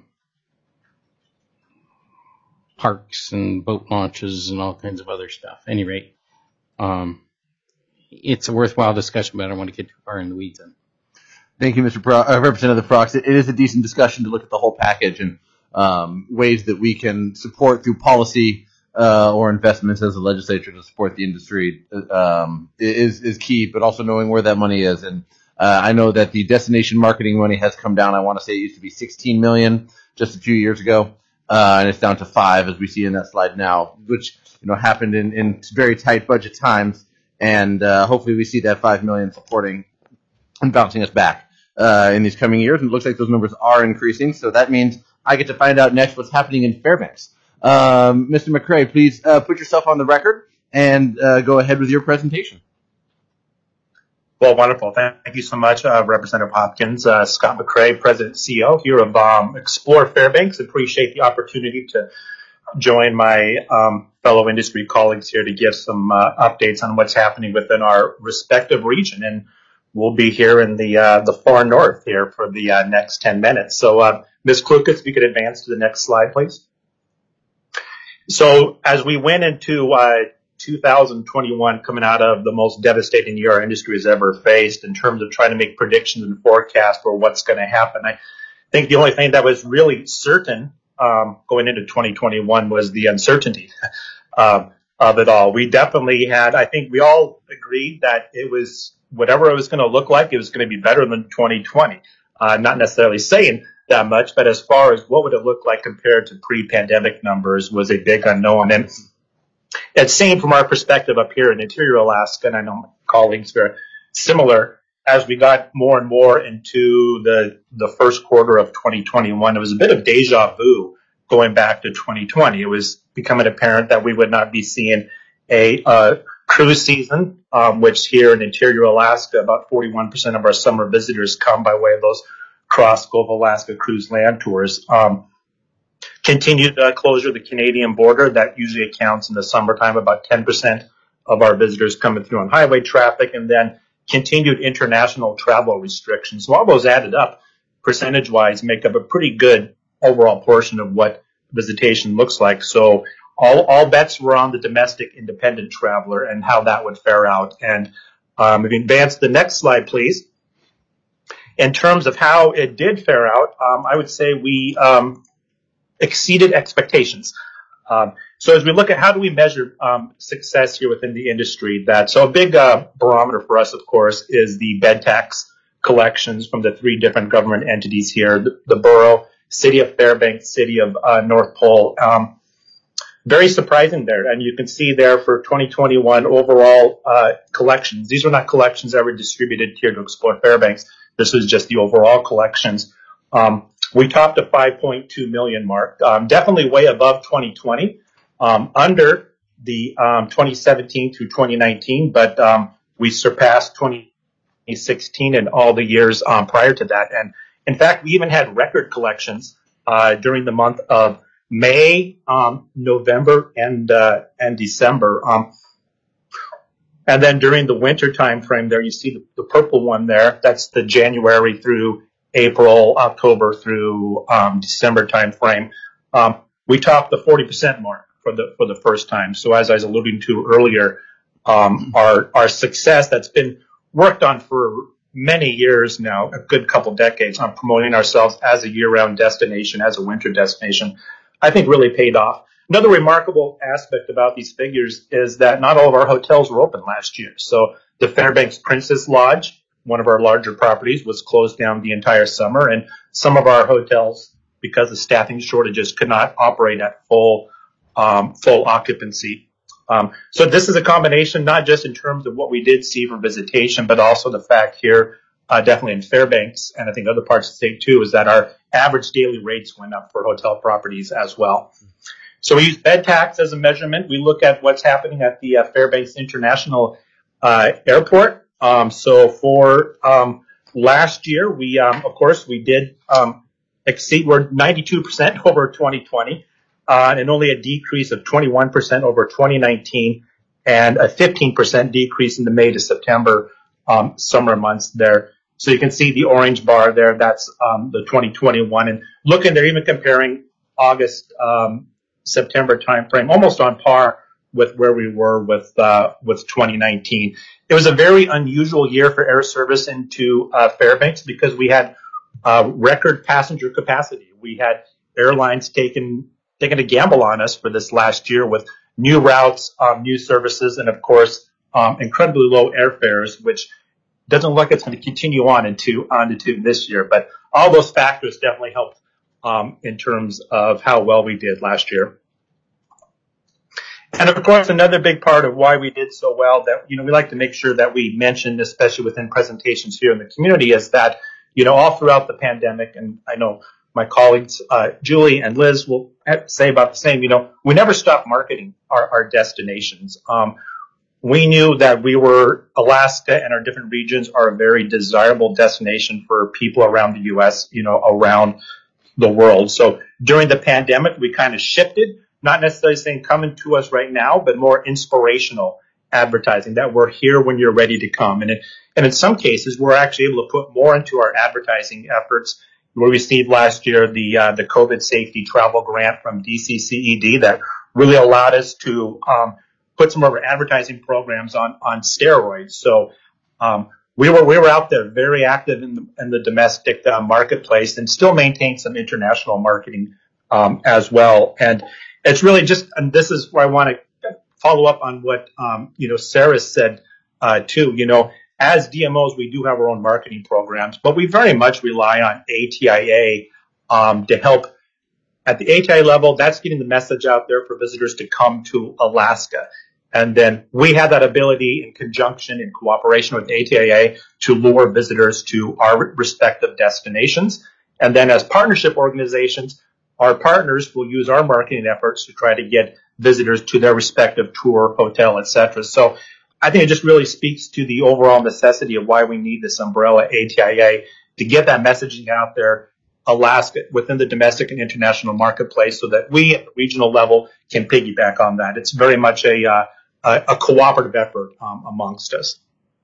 Speaker 8: parks and boat launches and all kinds of other stuff. At any rate, um, it's a worthwhile discussion, but I don't want to get too far in the weeds on it.
Speaker 1: Thank you, Mister Pro- uh, Representative Prox. It, it is a decent discussion to look at the whole package and um, ways that we can support through policy uh, or investments as a legislature to support the industry um, is is key, but also knowing where that money is. And uh, I know that the destination marketing money has come down. I want to say it used to be sixteen million dollars just a few years ago, uh, and it's down to five, as we see in that slide now, which you know happened in, in very tight budget times. And uh, hopefully we see that five million dollars supporting and bouncing us back uh, in these coming years. And it looks like those numbers are increasing. So that means I get to find out next what's happening in Fairbanks. Um, Mister McCray, please uh, put yourself on the record and uh, go ahead with your presentation.
Speaker 4: Well, wonderful. Thank you so much, uh, Representative Hopkins. Uh, Scott McCray, President and C E O here of um, Explore Fairbanks. Appreciate the opportunity to join my um, fellow industry colleagues here to give some uh, updates on what's happening within our respective region. And we'll be here in the uh, the far north here for the uh, next ten minutes. So, uh, Miz Klukas, if you could advance to the next slide, please. So, as we went into uh, two thousand twenty-one, coming out of the most devastating year our industry has ever faced in terms of trying to make predictions and forecasts for what's going to happen, I think the only thing that was really certain um, going into twenty twenty-one was the uncertainty um, of it all. We definitely had, I think we all agreed that it was, whatever it was going to look like, it was going to be better than twenty twenty. Uh, not necessarily saying that much, but as far as what would it look like compared to pre-pandemic numbers was a big unknown. And it's seen from our perspective up here in Interior Alaska, and I know my colleagues are similar, as we got more and more into the the first quarter of twenty twenty-one, it was a bit of deja vu going back to twenty twenty. It was becoming apparent that we would not be seeing a uh, cruise season, um, which here in Interior Alaska, about forty-one percent of our summer visitors come by way of those cross-Gulf Alaska cruise land tours. Um, continued uh, closure of the Canadian border, that usually accounts in the summertime about ten percent of our visitors coming through on highway traffic, and then continued international travel restrictions. So all those added up, percentage-wise, make up a pretty good overall portion of what visitation looks like. So all, all bets were on the domestic independent traveler and how that would fare out. And um, if you advance to the next slide, please. In terms of how it did fare out, um, I would say we um, exceeded expectations. Um, so as we look at how do we measure um, success here within the industry, that so a big uh, barometer for us, of course, is the bed tax collections from the three different government entities here: the, the borough, city of Fairbanks, city of uh, North Pole. Um, very surprising there, and you can see there for twenty twenty-one overall uh, collections. These were not collections that were distributed here to Explore Fairbanks. This was just the overall collections. Um, we topped the five point two million mark, um, definitely way above twenty twenty, um, under the um, twenty seventeen through twenty nineteen, but um, we surpassed twenty sixteen and all the years um, prior to that. And in fact, we even had record collections uh, during the month of May, um, November, and uh, and December. Um, and then during the winter time frame, there you see the, the purple one there. That's the January through April, October through um, December time frame. Um, we topped the forty percent mark for the for the first time. So as I was alluding to earlier, um, our our success that's been worked on for many years now, a good couple decades, on promoting ourselves as a year-round destination, as a winter destination, I think really paid off. Another remarkable aspect about these figures is that not all of our hotels were open last year. So the Fairbanks Princess Lodge one of our larger properties, was closed down the entire summer, and some of our hotels, because of staffing shortages, could not operate at full um, full occupancy. Um, so this is a combination, not just in terms of what we did see for visitation, but also the fact here, uh, definitely in Fairbanks, and I think other parts of the state too, is that our average daily rates went up for hotel properties as well. So we use bed tax as a measurement. We look at what's happening at the uh, Fairbanks International uh, Airport. Um, so for um, last year, we um, of course we did um, exceed. We're ninety-two percent over twenty twenty, uh, and only a decrease of twenty-one percent over twenty nineteen, and a fifteen percent decrease in the May to September um, summer months there. So you can see the orange bar there. That's um, the twenty twenty-one, and looking, they're even comparing August, um, September timeframe, almost on par with where we were with uh, with twenty nineteen. It was a very unusual year for air service into uh, Fairbanks because we had uh, record passenger capacity. We had airlines taking taking a gamble on us for this last year with new routes, um, new services, and of course um, incredibly low airfares, which doesn't look like it's going to continue on into on into this year. But all those factors definitely helped um, in terms of how well we did last year. And of course, another big part of why we did so well that, you know, we like to make sure that we mention, especially within presentations here in the community, is that, you know, all throughout the pandemic, and I know my colleagues, uh, Julie and Liz will say about the same, you know, we never stopped marketing our, our destinations. Um, we knew that we were, Alaska and our different regions are a very desirable destination for people around the U S, you know, around the world. So during the pandemic, we kind of shifted. Not necessarily saying coming to us right now, but more inspirational advertising that we're here when you're ready to come. And, it, and in some cases, we're actually able to put more into our advertising efforts. We received last year the uh, the COVID safety travel grant from D C C E D that really allowed us to um, put some of our advertising programs on on steroids. So um, we were we were out there very active in the, in the domestic uh, marketplace and still maintain some international marketing um, as well. And it's really just, and this is where I want to follow up on what, um, you know, Sarah said, uh, too. You know, as D M Os, we do have our own marketing programs, but we very much rely on A T I A, um, to help at the A T I A level. That's getting the message out there for visitors to come to Alaska. And then we have that ability in conjunction, in cooperation with A T I A, to lure visitors to our respective destinations. And then as partnership organizations, our partners will use our marketing efforts to try to get visitors to their respective tour, hotel, et cetera. So I think it just really speaks to the overall necessity of why we need this umbrella A T I A to get that messaging out there, Alaska, within the domestic and international marketplace, so that we at the regional level can piggyback on that. It's very much a uh, a, a cooperative effort um, amongst us.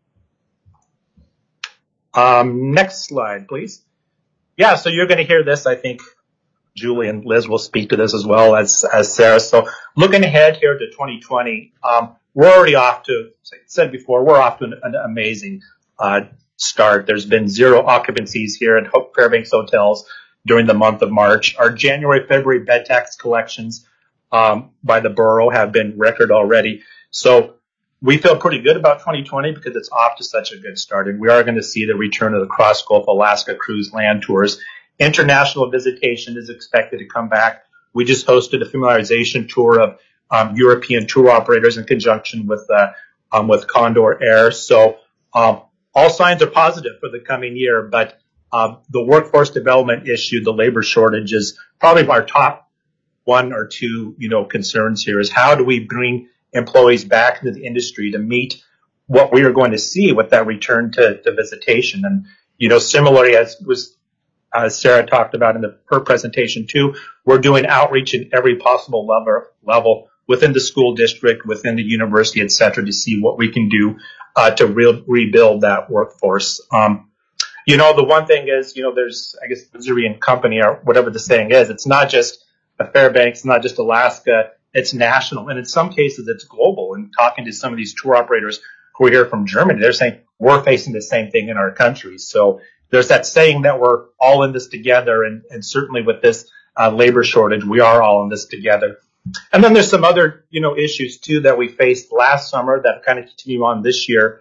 Speaker 4: Um, next slide, please. Yeah, so you're going to hear this, I think. Julie and Liz will speak to this as well as, as Sarah. So looking ahead here to twenty twenty, um, we're already off to, as I said before, we're off to an, an amazing uh, start. There's been zero occupancies here at Fairbanks hotels during the month of March. Our January, February bed tax collections um, by the borough have been record already. So we feel pretty good about twenty twenty because it's off to such a good start. And we are going to see the return of the Cross Gulf Alaska cruise land tours. International visitation is expected to come back. We just hosted a familiarization tour of um, European tour operators in conjunction with uh, um, with Condor Air. So um, all signs are positive for the coming year, but uh, the workforce development issue, the labor shortage, is probably our top one or two, you know, concerns here. Is how do we bring employees back into the industry to meet what we are going to see with that return to, to visitation? And you know, similarly as was as Sarah talked about in the, her presentation too, we're doing outreach in every possible level, level within the school district, within the university, et cetera, to see what we can do uh, to re- rebuild that workforce. Um, you know, the one thing is, you know, there's, I guess, Missouri and Company or whatever the saying is, it's not just a Fairbanks, it's not just Alaska, it's national. And in some cases, it's global. And talking to some of these tour operators who are here from Germany, they're saying we're facing the same thing in our country. So there's that saying that we're all in this together, and, and certainly with this uh, labor shortage, we are all in this together. And then there's some other, you know, issues too that we faced last summer that kind of continue on this year.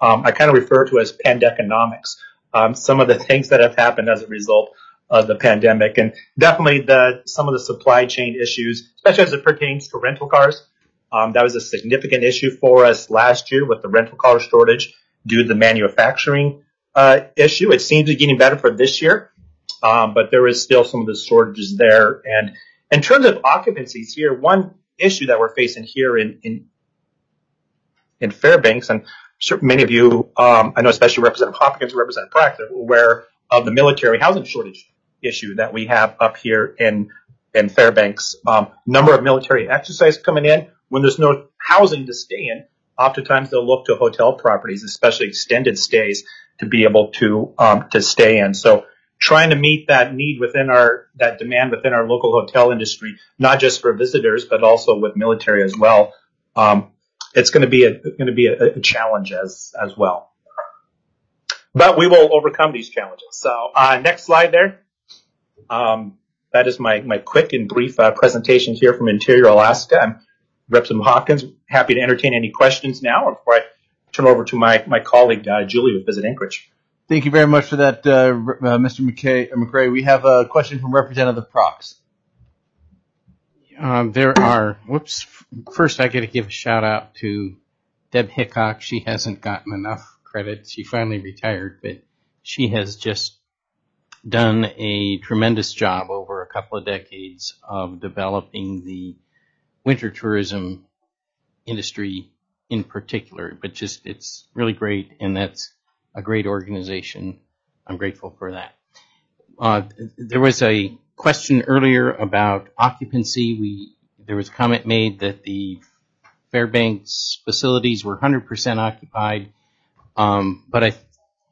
Speaker 4: um, I kind of refer to as pandeconomics. Um, some of the things that have happened as a result of the pandemic, and definitely the some of the supply chain issues, especially as it pertains to rental cars. Um, that was a significant issue for us last year with the rental car shortage due to the manufacturing uh, issue. It seems to be getting better for this year, um, but there is still some of the shortages there. And in terms of occupancies here, one issue that we're facing here in in, in Fairbanks, and sure many of you, um, I know especially Representative Hopkins, Representative Proctor, are aware of the military housing shortage issue that we have up here in in Fairbanks. Um, number of military exercises coming in. When there's no housing to stay in, oftentimes they'll look to hotel properties, especially extended stays, to be able to um, to stay in. So trying to meet that need within our, that demand within our local hotel industry, not just for visitors, but also with military as well. Um, it's going to be a, going to be a, a challenge as, as well. But we will overcome these challenges. So, uh, next slide there. Um, that is my, my quick and brief uh, presentation here from Interior Alaska. I'm Representative Hopkins, happy to entertain any questions now before I turn over to my, my colleague, uh, Julie with Visit Anchorage.
Speaker 1: Thank you very much for that, uh, uh, Mister McKay, uh, McRae. We have a question from Representative Prox.
Speaker 8: Um, there are, whoops, first I got to give a shout out to Deb Hickok. She hasn't gotten enough credit. She finally retired, but she has just done a tremendous job over a couple of decades of developing the winter tourism industry in particular, but just it's really great, and that's a great organization. I'm grateful for that. Uh, there was a question earlier about occupancy. We there was a comment made that the Fairbanks facilities were one hundred percent occupied, um, but I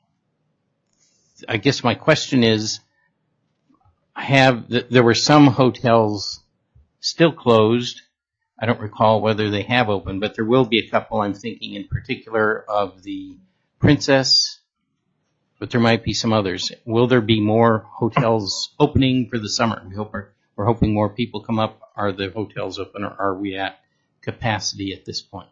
Speaker 8: I guess my question is, have there were some hotels still closed. I don't recall whether they have opened, but there will be a couple. I'm thinking in particular of the Princess, but there might be some others. Will there be more hotels opening for the summer? We hope we're, we're hoping more people come up. Are the hotels open, or are we at capacity at this point?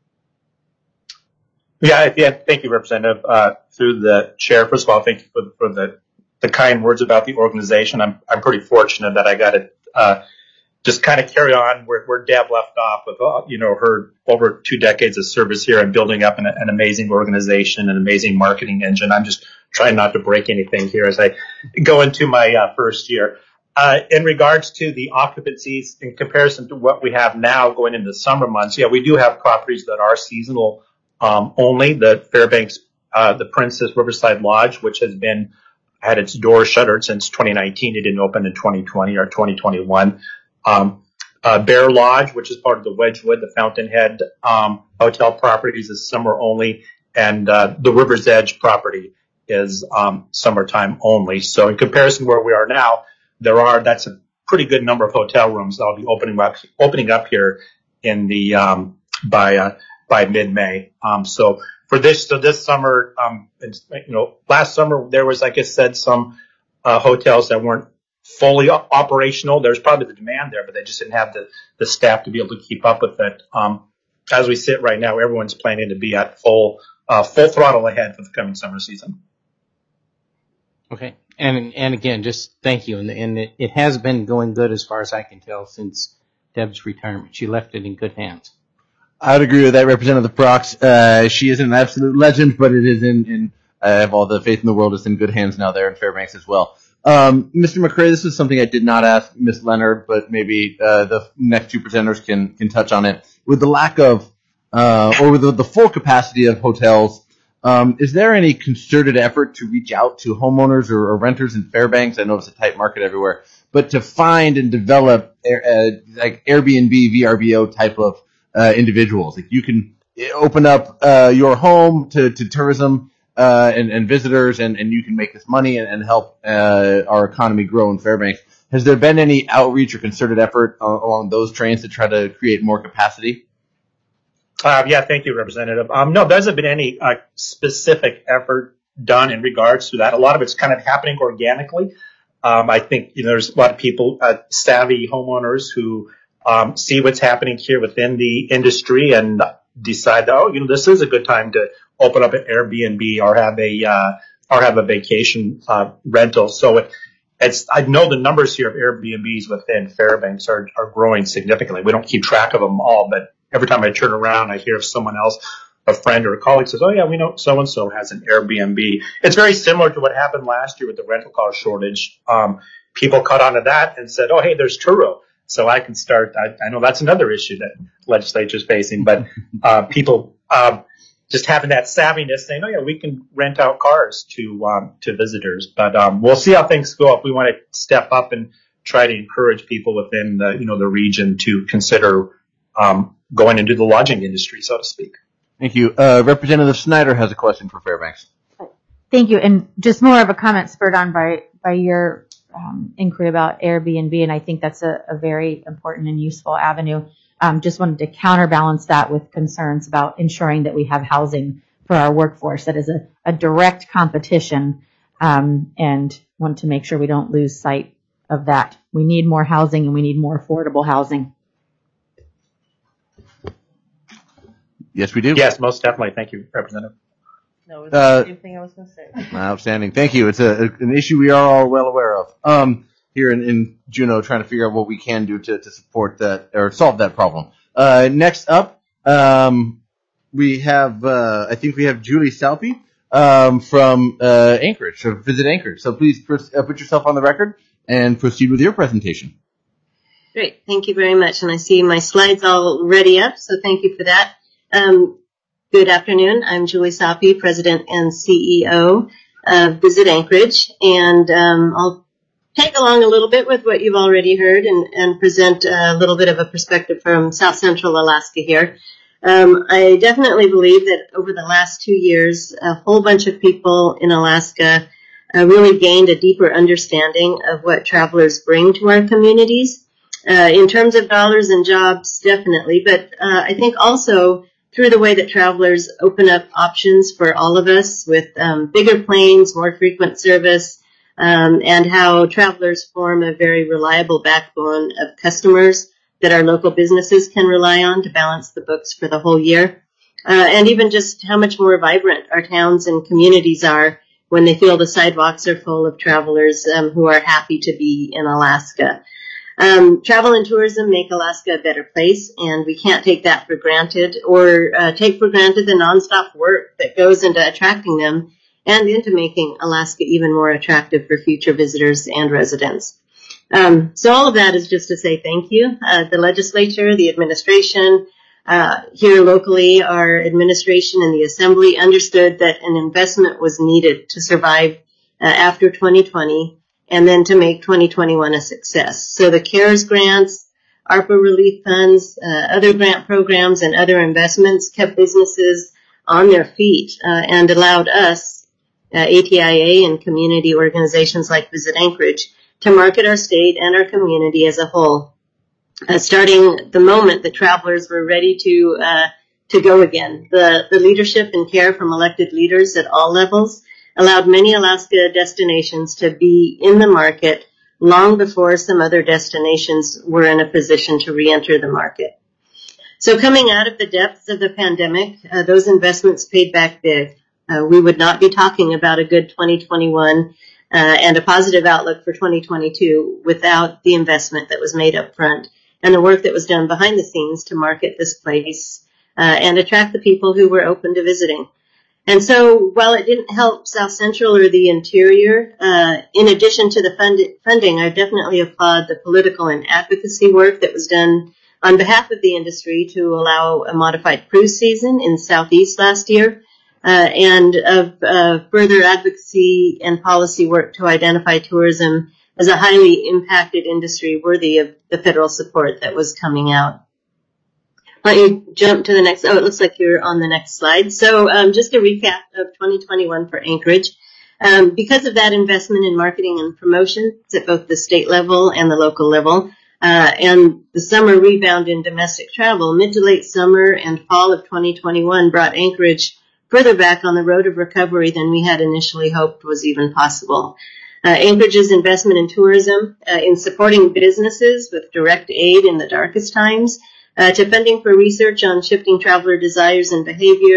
Speaker 4: Yeah, yeah. Thank you, Representative. Uh, through the chair, first of all, thank you for, for the, the kind words about the organization. I'm I'm pretty fortunate that I got it. Uh, just kind of carry on where, where Deb left off with, uh, you know, her over two decades of service here and building up an, an amazing organization, an amazing marketing engine. I'm just trying not to break anything here as I go into my uh, first year. Uh, in regards to the occupancies in comparison to what we have now going into the summer months, yeah, we do have properties that are seasonal um, only. The Fairbanks, uh, the Princess Riverside Lodge, which has been had its doors shuttered since twenty nineteen. It didn't open in twenty twenty or twenty twenty-one. Um, uh, Bear Lodge, which is part of the Wedgwood, the Fountainhead um, hotel properties, is summer only, and uh, the River's Edge property is um, summertime only. So in comparison where we are now, there are that's a pretty good number of hotel rooms that'll be opening up opening up here in the um, by uh, by mid-May. Um, so for this so this summer, um, it's, you know, last summer there was, like I said, some uh, hotels that weren't fully operational. There's probably the demand there, but they just didn't have the, the staff to be able to keep up with it. Um, as we sit right now, everyone's planning to be at full, uh, full throttle ahead for the coming summer season.
Speaker 8: Okay. And, and again, just thank you. And, and it, it has been going good as far as I can tell since Deb's retirement. She left it in good hands.
Speaker 1: I would agree with that, Representative Prox. Uh, she is an absolute legend, but it is in, in, I have all the faith in the world. It's in good hands now there in Fairbanks as well. Um, Mister McRae, this is something I did not ask Miz Leonard, but maybe uh, the next two presenters can can touch on it. With the lack of, uh, or with the, the full capacity of hotels, um, is there any concerted effort to reach out to homeowners or, or renters in Fairbanks? I know it's a tight market everywhere, but to find and develop uh, like Airbnb, V R B O type of uh, individuals. Like you can open up uh, your home to, to tourism. Uh, and, and visitors, and, and you can make this money and, and help uh, our economy grow in Fairbanks. Has there been any outreach or concerted effort uh, along those trains to try to create more capacity?
Speaker 4: Uh, yeah, thank you, Representative. Um, no, there hasn't been any uh, specific effort done in regards to that. A lot of it's kind of happening organically. Um, I think you know there's a lot of people, uh, savvy homeowners who um, see what's happening here within the industry and decide that, oh, you know, this is a good time to open up an Airbnb or have a uh, or have a vacation uh, rental. So it, it's I know the numbers here of Airbnbs within Fairbanks are are growing significantly. We don't keep track of them all, but every time I turn around, I hear of someone else, a friend or a colleague says, "Oh yeah, we know so and so has an Airbnb." It's very similar to what happened last year with the rental car shortage. Um, people caught on to that and said, "Oh hey, there's Turo." So I can start. I, I know that's another issue that legislature's facing, but uh, people um, just having that savviness, saying, "Oh yeah, we can rent out cars to um, to visitors." But um, we'll see how things go. If we want to step up and try to encourage people within the you know the region to consider um, going into the lodging industry, so to speak.
Speaker 1: Thank you. Uh, Representative Snyder has a question for Fairbanks.
Speaker 7: Thank you. And just more of a comment spurred on by by your Um, inquiry about Airbnb, and I think that's a, a very important and useful avenue. Um, just wanted to counterbalance that with concerns about ensuring that we have housing for our workforce that is a, a direct competition, um, and want to make sure we don't lose sight of that. We need more housing and we need more affordable housing.
Speaker 1: Yes, we do.
Speaker 4: Yes, most definitely. Thank you, Representative.
Speaker 2: No, it was
Speaker 1: Uh,
Speaker 2: the same thing I was going to say.
Speaker 1: Outstanding. Thank you. It's a, an issue we are all well aware of. Um, here in, in Juneau, trying to figure out what we can do to, to support that or solve that problem. Uh, next up, um, we have, uh, I think we have Julie Salpy, um, from, uh, Anchorage, so Visit Anchorage. So please pr- uh, put yourself on the record and proceed with your presentation.
Speaker 9: Great. Thank you very much. And I see my slides all ready up, so thank you for that. Um, Good afternoon. I'm Julie Salpy, President and C E O of Visit Anchorage, and um, I'll tag along a little bit with what you've already heard and, and present a little bit of a perspective from South Central Alaska here. Um, I definitely believe that over the last two years, a whole bunch of people in Alaska uh, really gained a deeper understanding of what travelers bring to our communities. Uh, in terms of dollars and jobs, definitely, but uh, I think also through the way that travelers open up options for all of us with um, bigger planes, more frequent service, um, and how travelers form a very reliable backbone of customers that our local businesses can rely on to balance the books for the whole year. Uh, and even just how much more vibrant our towns and communities are when they feel the sidewalks are full of travelers um, who are happy to be in Alaska. Um, travel and tourism make Alaska a better place, and we can't take that for granted or uh, take for granted the nonstop work that goes into attracting them and into making Alaska even more attractive for future visitors and residents. Um, so all of that is just to say thank you. Uh, the legislature, the administration, uh, here locally, our administration and the assembly understood that an investment was needed to survive uh, after twenty twenty. And then to make twenty twenty-one a success. So the CARES grants, ARPA relief funds, uh, other grant programs, and other investments kept businesses on their feet uh, and allowed us, uh, A T I A and community organizations like Visit Anchorage, to market our state and our community as a whole, uh, starting the moment that travelers were ready to uh, to go again. The, the leadership and care from elected leaders at all levels allowed many Alaska destinations to be in the market long before some other destinations were in a position to re-enter the market. So coming out of the depths of the pandemic, uh, those investments paid back big. Uh, we would not be talking about a good twenty twenty-one uh, and a positive outlook for twenty twenty-two without the investment that was made up front and the work that was done behind the scenes to market this place uh, and attract the people who were open to visiting. And so while it didn't help South Central or the interior, uh, in addition to the fund- funding, I definitely applaud the political and advocacy work that was done on behalf of the industry to allow a modified cruise season in Southeast last year, uh, and of uh, further advocacy and policy work to identify tourism as a highly impacted industry worthy of the federal support that was coming out. Why don't you jump to the next? Oh, it looks like you're on the next slide. So um, just a recap of twenty twenty-one for Anchorage. Um, because of that investment in marketing and promotions at both the state level and the local level, uh, and the summer rebound in domestic travel, mid to late summer and fall of twenty twenty-one brought Anchorage further back on the road of recovery than we had initially hoped was even possible. Uh, Anchorage's investment in tourism, uh, in supporting businesses with direct aid in the darkest times, Uh, to funding for research on shifting traveler desires and behavior,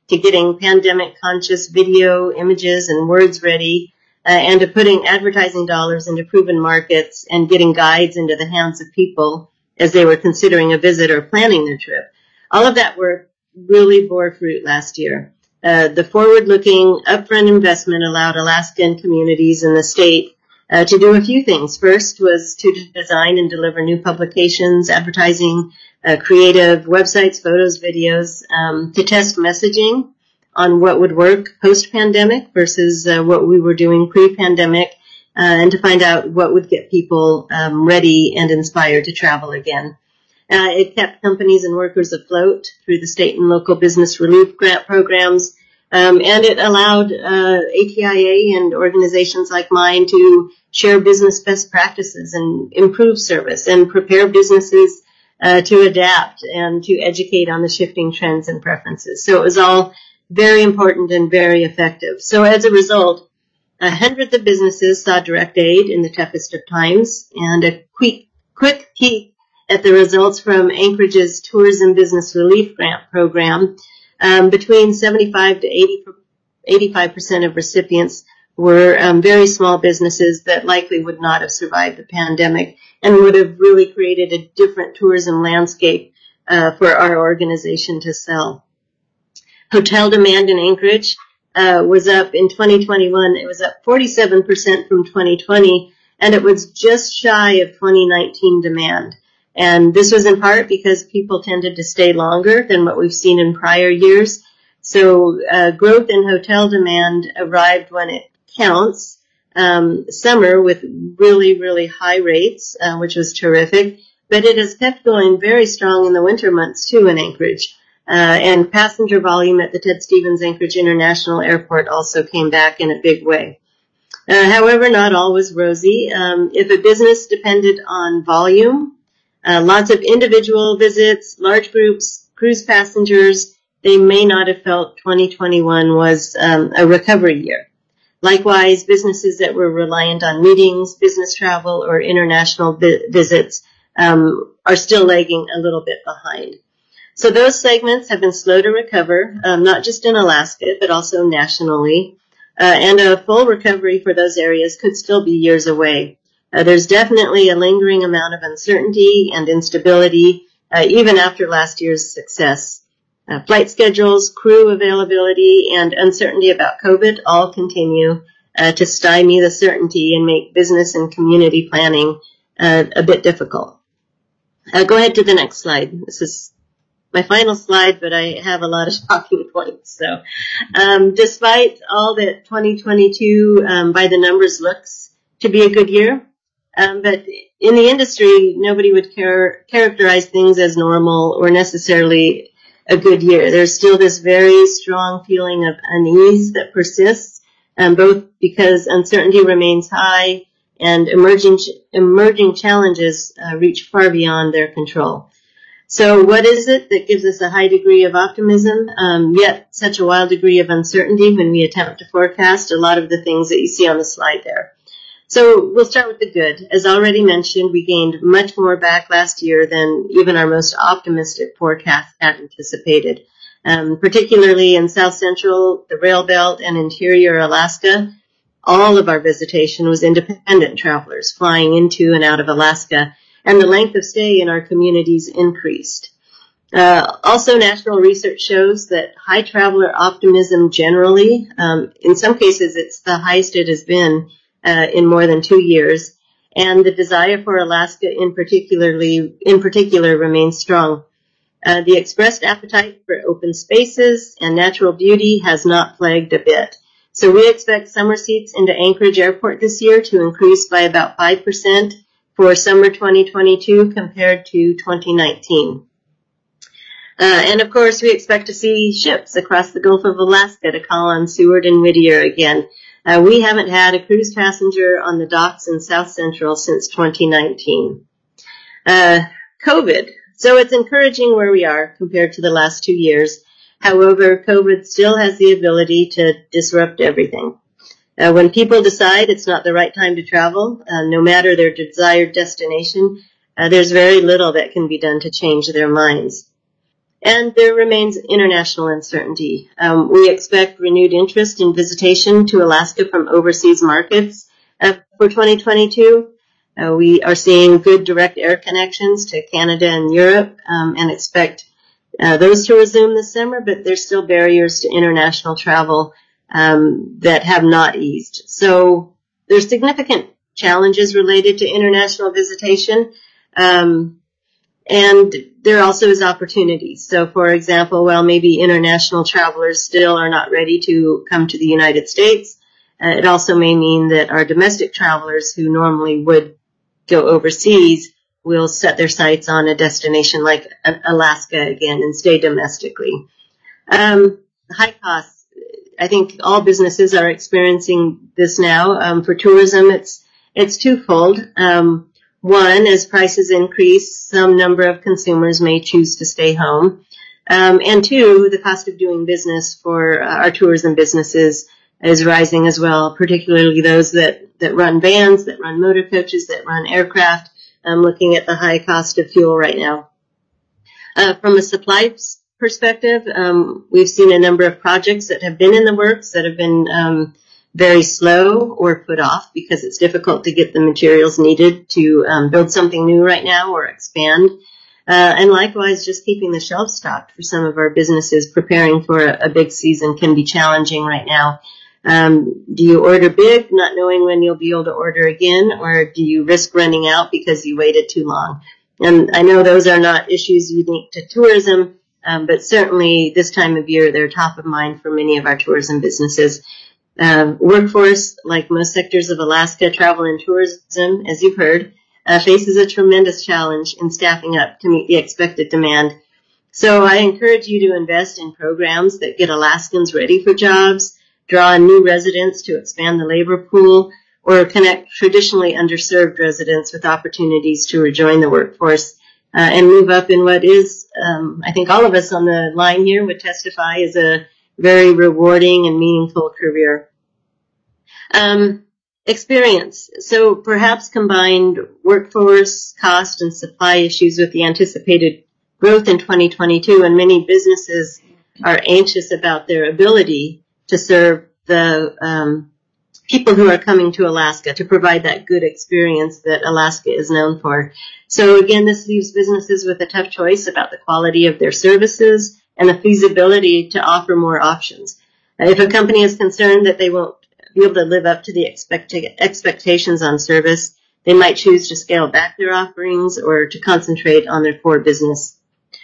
Speaker 9: to getting pandemic-conscious video, images, and words ready, uh, and to putting advertising dollars into proven markets and getting guides into the hands of people as they were considering a visit or planning their trip. All of that work really bore fruit last year. Uh, the forward-looking upfront investment allowed Alaskan communities in the state uh, to do a few things. First was to design and deliver new publications, advertising, uh, creative websites, photos, videos, um, to test messaging on what would work post-pandemic versus uh, what we were doing pre-pandemic, uh, and to find out what would get people um, ready and inspired to travel again. Uh, it kept companies and workers afloat through the state and local business relief grant programs, um, and it allowed uh, A T I A and organizations like mine to share business best practices and improve service and prepare businesses uh, to adapt and to educate on the shifting trends and preferences. So it was all very important and very effective. So as a result, uh, hundreds of businesses saw direct aid in the toughest of times, and a quick, quick peek at the results from Anchorage's Tourism Business Relief Grant Program. Um, between seventy-five to eighty, eighty-five percent of recipients were um, very small businesses that likely would not have survived the pandemic and would have really created a different tourism landscape uh, for our organization to sell. Hotel demand in Anchorage uh, was up in twenty twenty-one. It was up forty-seven percent from twenty twenty, and it was just shy of twenty nineteen demand. And this was in part because people tended to stay longer than what we've seen in prior years. So uh, growth in hotel demand arrived when it counts. Um, summer with really, really high rates, uh, which was terrific. But it has kept going very strong in the winter months, too, in Anchorage. Uh, and passenger volume at the Ted Stevens Anchorage International Airport also came back in a big way. Uh, however, not all was rosy. Um, if a business depended on volume, Uh, lots of individual visits, large groups, cruise passengers, they may not have felt twenty twenty-one was um, a recovery year. Likewise, businesses that were reliant on meetings, business travel, or international vi- visits um, are still lagging a little bit behind. So those segments have been slow to recover, um, not just in Alaska, but also nationally. Uh, and a full recovery for those areas could still be years away. Uh, there's definitely a lingering amount of uncertainty and instability, uh, even after last year's success. Uh, flight schedules, crew availability, and uncertainty about COVID all continue uh, to stymie the certainty and make business and community planning uh, a bit difficult. Uh, go ahead to the next slide. This is my final slide, but I have a lot of talking points. So um, despite all that twenty twenty-two um, by the numbers looks to be a good year, Um, but in the industry, nobody would char- characterize things as normal or necessarily a good year. There's still this very strong feeling of unease that persists, um, both because uncertainty remains high and emerging ch- emerging challenges uh, reach far beyond their control. So what is it that gives us a high degree of optimism, um, yet such a wild degree of uncertainty when we attempt to forecast a lot of the things that you see on the slide there? So we'll start with the good. As already mentioned, we gained much more back last year than even our most optimistic forecast had anticipated. Um, particularly in South Central, the Rail Belt, and interior Alaska, all of our visitation was independent travelers flying into and out of Alaska, and the length of stay in our communities increased. Uh, also, national research shows that high traveler optimism generally, um, in some cases it's the highest it has been Uh, in more than two years, and the desire for Alaska in particularly in particular remains strong. Uh, the expressed appetite for open spaces and natural beauty has not flagged a bit. So we expect summer seats into Anchorage Airport this year to increase by about five percent for summer twenty twenty-two compared to twenty nineteen. Uh, and of course, we expect to see ships across the Gulf of Alaska to call on Seward and Whittier again. Uh, we haven't had a cruise passenger on the docks in South Central since twenty nineteen. Uh, COVID. So it's encouraging where we are compared to the last two years. However, COVID still has the ability to disrupt everything. Uh, when people decide it's not the right time to travel, uh, no matter their desired destination, uh, there's very little that can be done to change their minds. And there remains international uncertainty. Um, we expect renewed interest in visitation to Alaska from overseas markets uh, for twenty twenty-two. Uh, we are seeing good direct air connections to Canada and Europe um, and expect uh, those to resume this summer, but there's still barriers to international travel um, that have not eased. So there's significant challenges related to international visitation. Um, And there also is opportunities. So, for example, while maybe international travelers still are not ready to come to the United States, uh, it also may mean that our domestic travelers who normally would go overseas will set their sights on a destination like Alaska again and stay domestically. Um, high costs. I think all businesses are experiencing this now. Um, for tourism, it's it's twofold. Um, One, as prices increase, some number of consumers may choose to stay home. Um, and two, the cost of doing business for uh, our tourism businesses is rising as well, particularly those that, that run vans, that run motor coaches, that run aircraft. I'm looking at the high cost of fuel right now. Uh, from a supply perspective, um, we've seen a number of projects that have been in the works that have been um very slow or put off because it's difficult to get the materials needed to um, build something new right now or expand. Uh, and likewise, just keeping the shelves stocked for some of our businesses preparing for a, a big season can be challenging right now. Um, do you order big, not knowing when you'll be able to order again, or do you risk running out because you waited too long? And I know those are not issues unique to tourism, um, but certainly this time of year, they're top of mind for many of our tourism businesses. Uh, workforce, like most sectors of Alaska, travel and tourism, as you've heard, uh, faces a tremendous challenge in staffing up to meet the expected demand. So I encourage you to invest in programs that get Alaskans ready for jobs, draw in new residents to expand the labor pool, or connect traditionally underserved residents with opportunities to rejoin the workforce uh, and move up in what is, um, I think all of us on the line here would testify, is a very rewarding and meaningful career. Um, experience. So perhaps combined workforce, cost, and supply issues with the anticipated growth in twenty twenty-two, and many businesses are anxious about their ability to serve the um, people who are coming to Alaska, to provide that good experience that Alaska is known for. So again, this leaves businesses with a tough choice about the quality of their services and the feasibility to offer more options. Uh, if a company is concerned that they won't be able to live up to the expect- expectations on service, they might choose to scale back their offerings or to concentrate on their core business.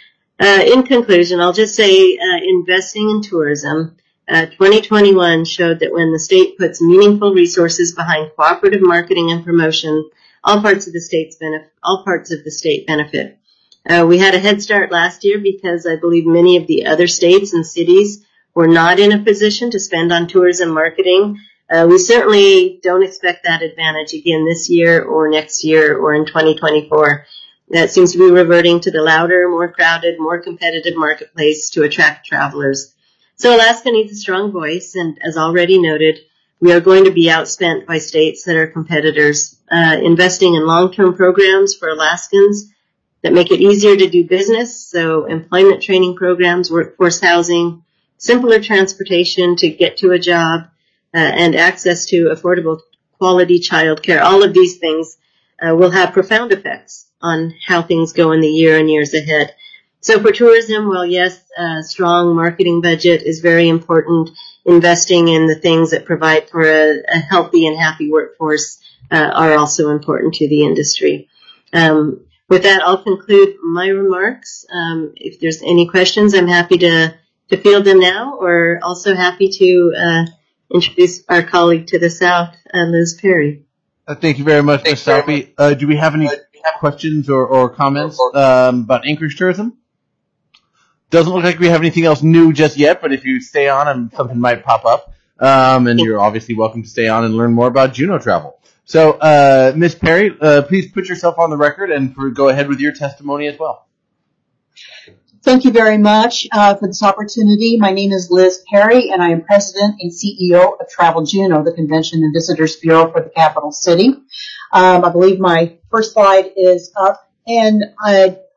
Speaker 9: Uh, in conclusion, I'll just say uh, investing in tourism, uh, twenty twenty-one showed that when the state puts meaningful resources behind cooperative marketing and promotion, all parts of the state's benefit, all parts of the state benefit. Uh, we had a head start last year because I believe many of the other states and cities were not in a position to spend on tourism marketing. Uh, we certainly don't expect that advantage again this year or next year or in twenty twenty-four. That seems to be reverting to the louder, more crowded, more competitive marketplace to attract travelers. So Alaska needs a strong voice, and as already noted, we are going to be outspent by states that are competitors. Uh, investing in long-term programs for Alaskans that make it easier to do business, so employment training programs, workforce housing, simpler transportation to get to a job, uh, and access to affordable quality child care. All of these things uh, will have profound effects on how things go in the year and years ahead. So for tourism, well, yes, a strong marketing budget is very important. Investing in the things that provide for a, a healthy and happy workforce uh, are also important to the industry. Um, With that, I'll conclude my remarks. Um, if there's any questions, I'm happy to, to field them now, or also happy to uh, introduce our colleague to the south, uh, Liz Perry.
Speaker 1: Uh, thank you very much, Miz Salpy. Uh, do we have any questions or, or comments um, about Anchorage tourism? Doesn't look like we have anything else new just yet, but if you stay on, and something might pop up. Um, and you're obviously welcome to stay on and learn more about Juneau travel. So, uh, Miz Perry, uh, please put yourself on the record and for, go ahead with your testimony as well.
Speaker 10: Thank you very much uh, for this opportunity. My name is Liz Perry, and I am President and C E O of Travel Juneau, the Convention and Visitors Bureau for the capital city. Um, I believe my first slide is up, and I,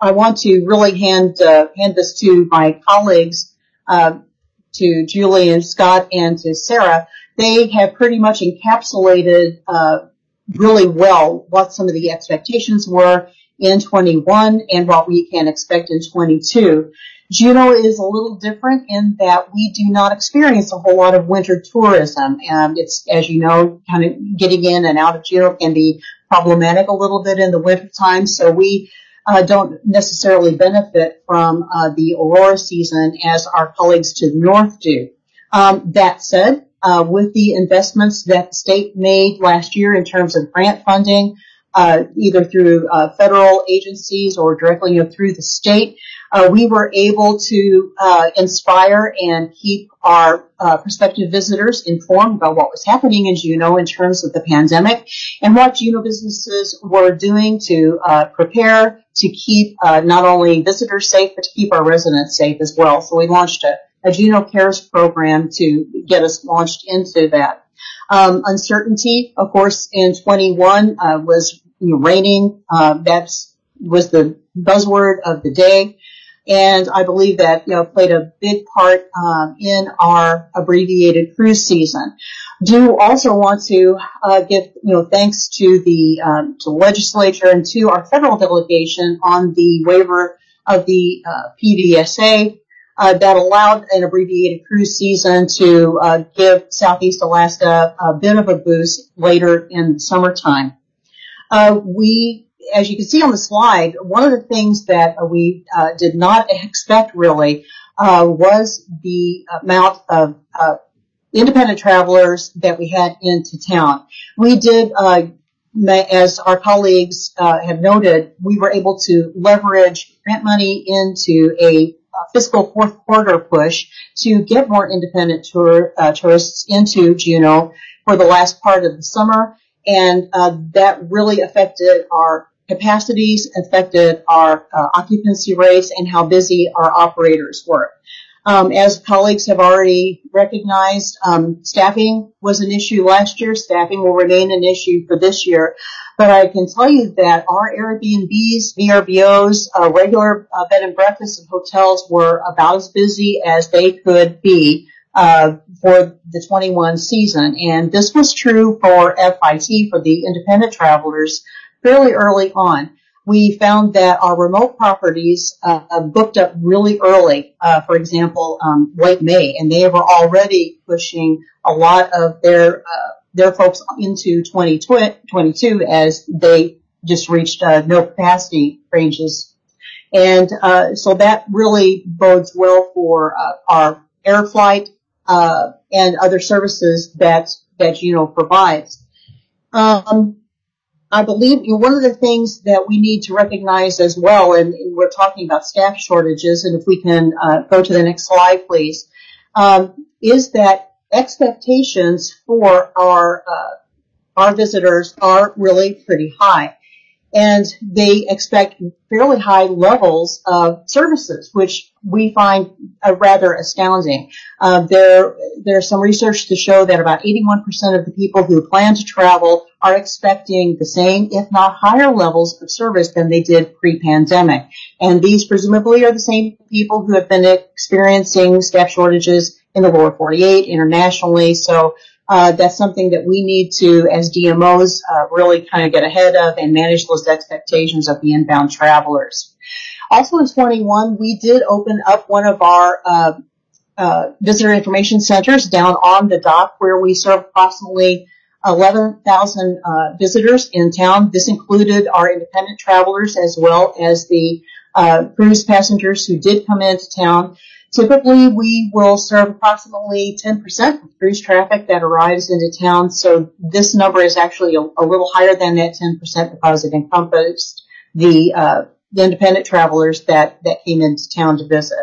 Speaker 10: I want to really hand uh, hand this to my colleagues, uh, to Julie and Scott and to Sarah. They have pretty much encapsulated uh, really well what some of the expectations were in twenty-one and what we can expect in twenty-two. Juneau is a little different in that we do not experience a whole lot of winter tourism. And it's, as you know, kind of getting in and out of Juneau can be problematic a little bit in the winter time. So we uh, don't necessarily benefit from uh, the Aurora season as our colleagues to the north do. Um, that said, uh, with the investments that the state made last year in terms of grant funding, uh, either through uh, federal agencies or directly, you know, through the state, Uh, we were able to uh, inspire and keep our uh, prospective visitors informed about what was happening in Juneau in terms of the pandemic and what Juneau businesses were doing to uh, prepare to keep uh, not only visitors safe, but to keep our residents safe as well. So we launched a, a Juneau Cares program to get us launched into that. Um, uncertainty, of course, in twenty-one uh, was you know, raining. Uh, that was the buzzword of the day. And I believe that, you know, played a big part um, in our abbreviated cruise season. Do also want to uh, give, you know, thanks to the um, to the legislature and to our federal delegation on the waiver of the uh, P V S A uh, that allowed an abbreviated cruise season to uh, give Southeast Alaska a bit of a boost later in summertime. Uh, we As you can see on the slide, one of the things that we uh, did not expect really uh, was the amount of uh, independent travelers that we had into town. We did, uh, as our colleagues uh, have noted, we were able to leverage grant money into a fiscal fourth quarter push to get more independent tour, uh, tourists into Juneau for the last part of the summer, and uh, that really affected our capacities, affected our uh, occupancy rates, and how busy our operators were. Um, as colleagues have already recognized, um, staffing was an issue last year. Staffing will remain an issue for this year. But I can tell you that our Airbnbs, V R B Os, uh, regular uh, bed and breakfasts and hotels were about as busy as they could be uh, for the twenty-one season. And this was true for F I T, for the independent travelers, fairly early on. We found that our remote properties uh, booked up really early, uh, for example, um, late May, and they were already pushing a lot of their uh, their folks into twenty twenty-two as they just reached uh, no capacity ranges. And uh, so that really bodes well for uh, our air flight uh, and other services that, that Juneau provides. Um, I believe you know, one of the things that we need to recognize as well, and, and we're talking about staff shortages, and if we can uh, go to the next slide, please, um, is that expectations for our uh, our visitors are really pretty high, and they expect fairly high levels of services, which we find uh, rather astounding. Uh, there, there's some research to show that about eighty-one percent of the people who plan to travel are expecting the same, if not higher levels of service than they did pre-pandemic. And these presumably are the same people who have been experiencing staff shortages in the lower forty-eight internationally. So uh, that's something that we need to, as D M Os, uh, really kind of get ahead of and manage those expectations of the inbound travelers. Also in twenty-one, we did open up one of our uh, uh, visitor information centers down on the dock where we serve approximately eleven thousand uh, visitors in town. This included our independent travelers as well as the uh, cruise passengers who did come into town. Typically, we will serve approximately ten percent of cruise traffic that arrives into town, so this number is actually a, a little higher than that ten percent because it encompassed the uh, the independent travelers that, that came into town to visit.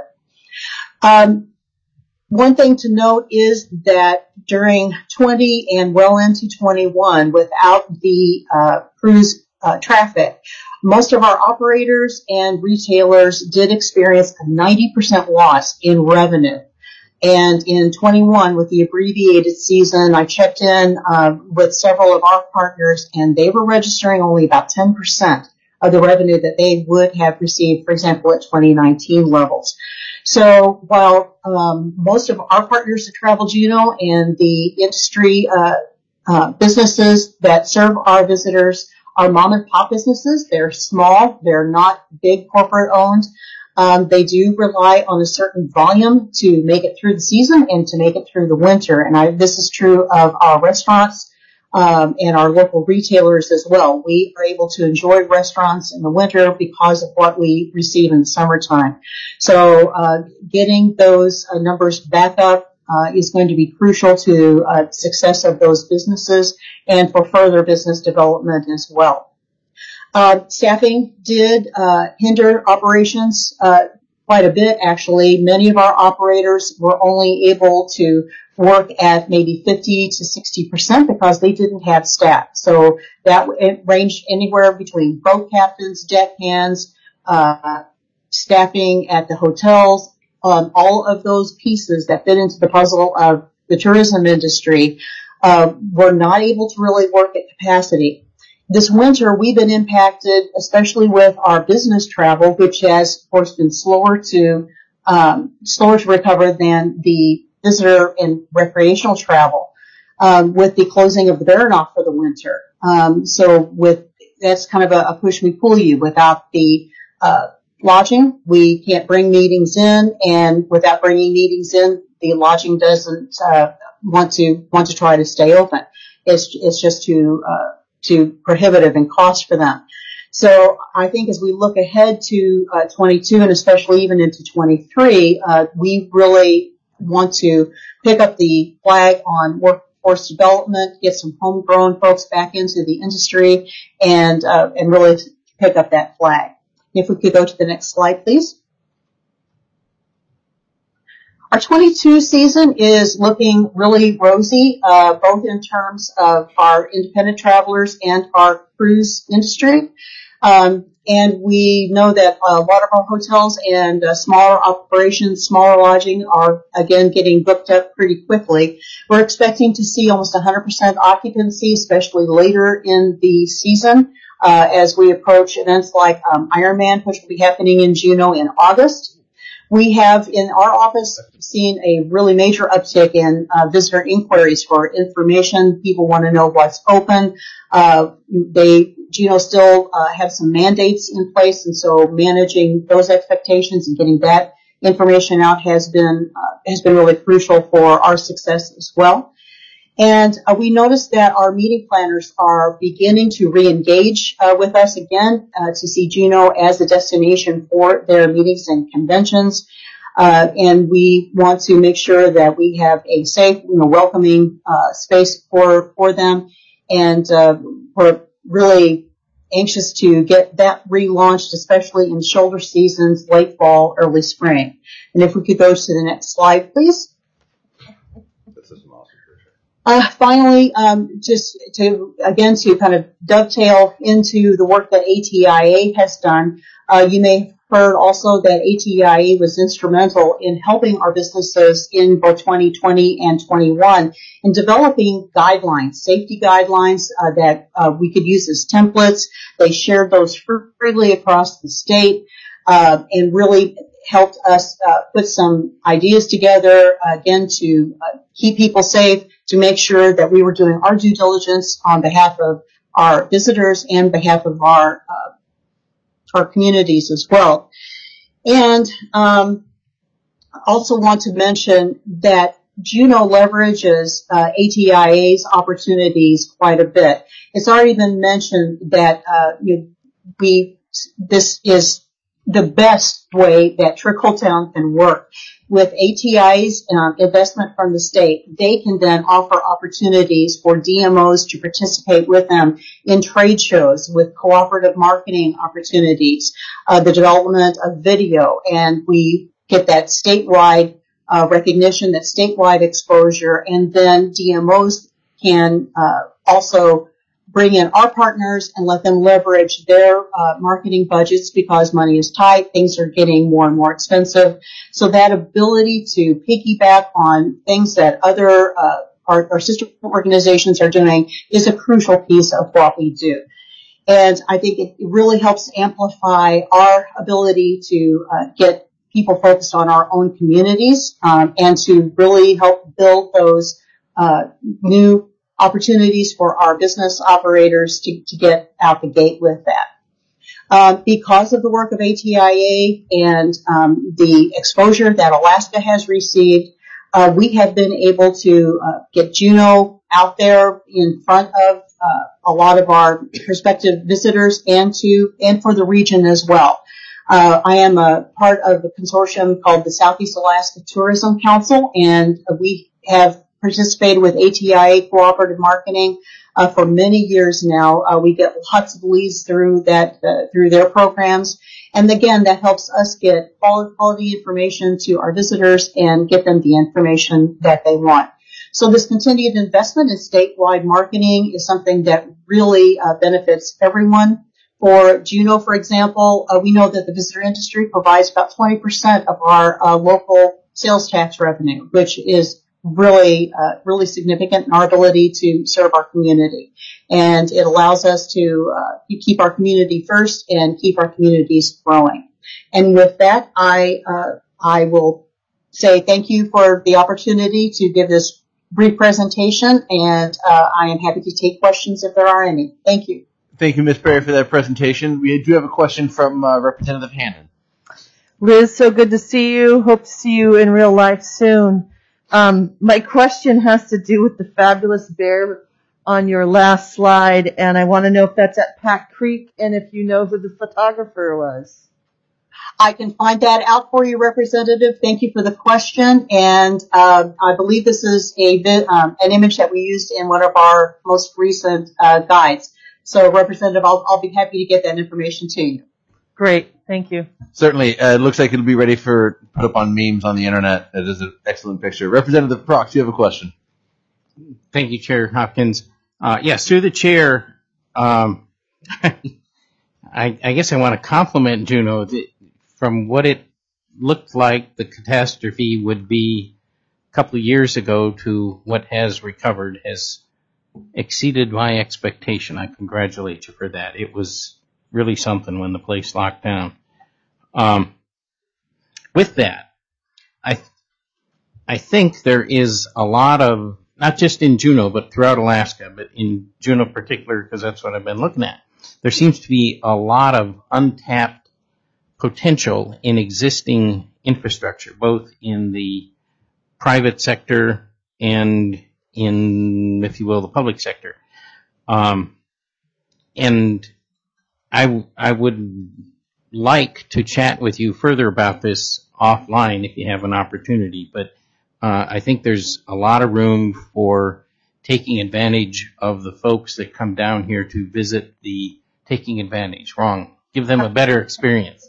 Speaker 10: Um, one thing to note is that during twenty and well into twenty-one, without the uh, cruise uh, traffic, most of our operators and retailers did experience a ninety percent loss in revenue. And in twenty-one, with the abbreviated season, I checked in uh, with several of our partners, and they were registering only about ten percent of the revenue that they would have received, for example, at twenty nineteen levels. So while um, most of our partners at Travel Juneau and the industry uh, uh, businesses that serve our visitors are mom and pop businesses, they're small, they're not big corporate owned. Um, they do rely on a certain volume to make it through the season and to make it through the winter. And I, this is true of our restaurants um, and our local retailers as well. We are able to enjoy restaurants in the winter because of what we receive in the summertime. So uh, getting those uh, numbers back up uh, is going to be crucial to uh, success of those businesses and for further business development as well. Uh, staffing did uh, hinder operations uh, quite a bit, actually. Many of our operators were only able to work at maybe fifty to sixty percent because they didn't have staff. So that it ranged anywhere between boat captains, deckhands, uh, staffing at the hotels, um, all of those pieces that fit into the puzzle of the tourism industry uh, were not able to really work at capacity. This winter, we've been impacted, especially with our business travel, which has, of course, been slower to um, slower to recover than the visitor and recreational travel, um, with the closing of the Baranof for the winter. Um, so, with that's kind of a, a push me pull you. Without the uh, lodging, we can't bring meetings in, and without bringing meetings in, the lodging doesn't uh, want to want to try to stay open. It's it's just too uh, too prohibitive in cost for them. So I think as we look ahead to uh, twenty-two and especially even into twenty-three, uh, we really want to pick up the flag on workforce development, get some homegrown folks back into the industry, and uh, and really pick up that flag. If we could go to the next slide, please. Our twenty-two season is looking really rosy, uh, both in terms of our independent travelers and our cruise industry. Um, and we know that a lot of our hotels and uh, smaller operations, smaller lodging are, again, getting booked up pretty quickly. We're expecting to see almost one hundred percent occupancy, especially later in the season, uh, as we approach events like um, Ironman, which will be happening in Juneau in August. We have in our office seen a really major uptick in uh, visitor inquiries for information. People want to know what's open. Uh, they, Juneau still uh, have some mandates in place, and so managing those expectations and getting that information out has been uh, has been really crucial for our success as well. And uh, we noticed that our meeting planners are beginning to re-engage uh, with us again uh, to see Juneau as a destination for their meetings and conventions. Uh, and we want to make sure that we have a safe, you know, welcoming uh, space for for them. And uh, we're really anxious to get that relaunched, especially in shoulder seasons, late fall, early spring. And if we could go to the next slide, please. Uh, finally, um, just to, again, to kind of dovetail into the work that A T I A has done, uh, you may have heard also that A T I A was instrumental in helping our businesses in both twenty twenty and twenty-one in developing guidelines, safety guidelines, uh, that, uh, we could use as templates. They shared those freely across the state, uh, and really helped us, uh, put some ideas together, uh, again, to uh, keep people safe, to make sure that we were doing our due diligence on behalf of our visitors and behalf of our uh, our communities as well. And um, also want to mention that Juneau leverages uh, A T I A's opportunities quite a bit. It's already been mentioned that uh, you, we this is the best way that Trickle-Down can work. With A T I A's um, investment from the state, they can then offer opportunities for D M Os to participate with them in trade shows with cooperative marketing opportunities, uh, the development of video, and we get that statewide uh, recognition, that statewide exposure, and then D M Os can uh, also bring in our partners and let them leverage their uh, marketing budgets because money is tight, things are getting more and more expensive. So that ability to piggyback on things that other uh, our, our sister organizations are doing is a crucial piece of what we do. And I think it really helps amplify our ability to uh, get people focused on our own communities um, and to really help build those uh, new opportunities for our business operators to, to get out the gate with that. Um, because of the work of A T I A and um, the exposure that Alaska has received, uh, we have been able to uh, get Juneau out there in front of uh, a lot of our prospective visitors and to and for the region as well. Uh, I am a part of a consortium called the Southeast Alaska Tourism Council, and we have participated with A T I A Cooperative Marketing uh, for many years now. Uh, we get lots of leads through that uh, through their programs, and again, that helps us get quality information to our visitors and get them the information that they want. So this continued investment in statewide marketing is something that really uh, benefits everyone. For Juneau, for example, uh, we know that the visitor industry provides about twenty percent of our uh, local sales tax revenue, which is really, uh, really significant in our ability to serve our community. And it allows us to uh, keep our community first and keep our communities growing. And with that, I, uh, I will say thank you for the opportunity to give this brief presentation, and uh, I am happy to take questions if there are any. Thank you.
Speaker 1: Thank you, Miz Perry, for that presentation. We do have a question from uh, Representative Hannon.
Speaker 2: Liz, so good to see you. Hope to see you in real life soon. Um, my question has to do with the fabulous bear on your last slide, and I want to know if that's at Pack Creek and if you know who the photographer was.
Speaker 10: I can find that out for you, Representative. Thank you for the question. And uh, I believe this is a um, an image that we used in one of our most recent uh, guides. So, Representative, I'll, I'll be happy to get that information to you.
Speaker 2: Great. Thank you.
Speaker 1: Certainly. Uh, it looks like it'll be ready for put up on memes on the internet. It is an excellent picture. Representative Prox, you have a question.
Speaker 8: Thank you, Chair Hopkins. Uh, yes, through the chair, um, I, I guess I want to compliment Juneau. The, from what it looked like the catastrophe would be a couple of years ago to what has recovered has exceeded my expectation. I congratulate you for that. It was really something when the place locked down. Um, with that, I th- I think there is a lot of, not just in Juneau, but throughout Alaska, but in Juneau in particular, because that's what I've been looking at, there seems to be a lot of untapped potential in existing infrastructure, both in the private sector and in, if you will, the public sector. Um, and I, I would like to chat with you further about this offline if you have an opportunity, but uh, I think there's a lot of room for taking advantage of the folks that come down here to visit the taking advantage. Wrong. Give them a better experience.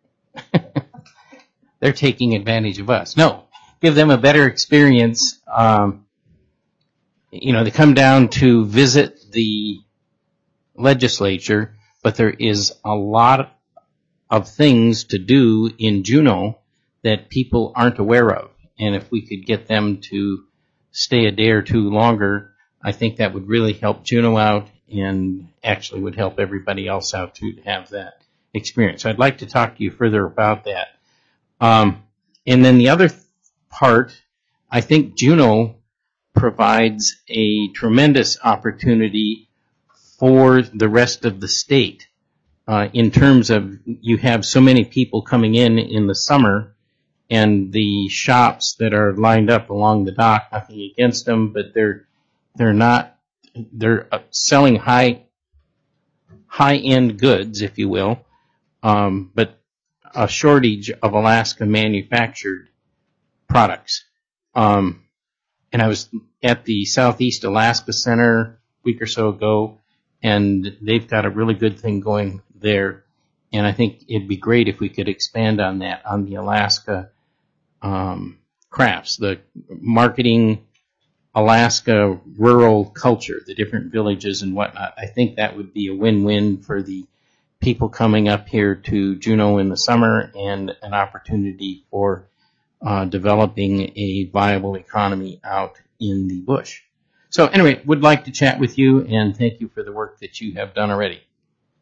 Speaker 8: They're taking advantage of us. No, give them a better experience. Um, you know, they come down to visit the legislature, but there is a lot of things to do in Juneau that people aren't aware of. And if we could get them to stay a day or two longer, I think that would really help Juneau out and actually would help everybody else out too to have that experience. So I'd like to talk to you further about that. Um, and then the other th- part, I think Juneau provides a tremendous opportunity for the rest of the state uh, in terms of you have so many people coming in in the summer, and the shops that are lined up along the dock, nothing against them, but they're they're not they're selling high high end goods, if you will, um, but a shortage of Alaska manufactured products. Um, and I was at the Southeast Alaska Center a week or so ago, and they've got a really good thing going there. And I think it'd be great if we could expand on that, on the Alaska um, crafts, the marketing Alaska rural culture, the different villages and whatnot. I think that would be a win-win for the people coming up here to Juneau in the summer and an opportunity for uh, developing a viable economy out in the bush. So anyway, would like to chat with you, and thank you for the work that you have done already.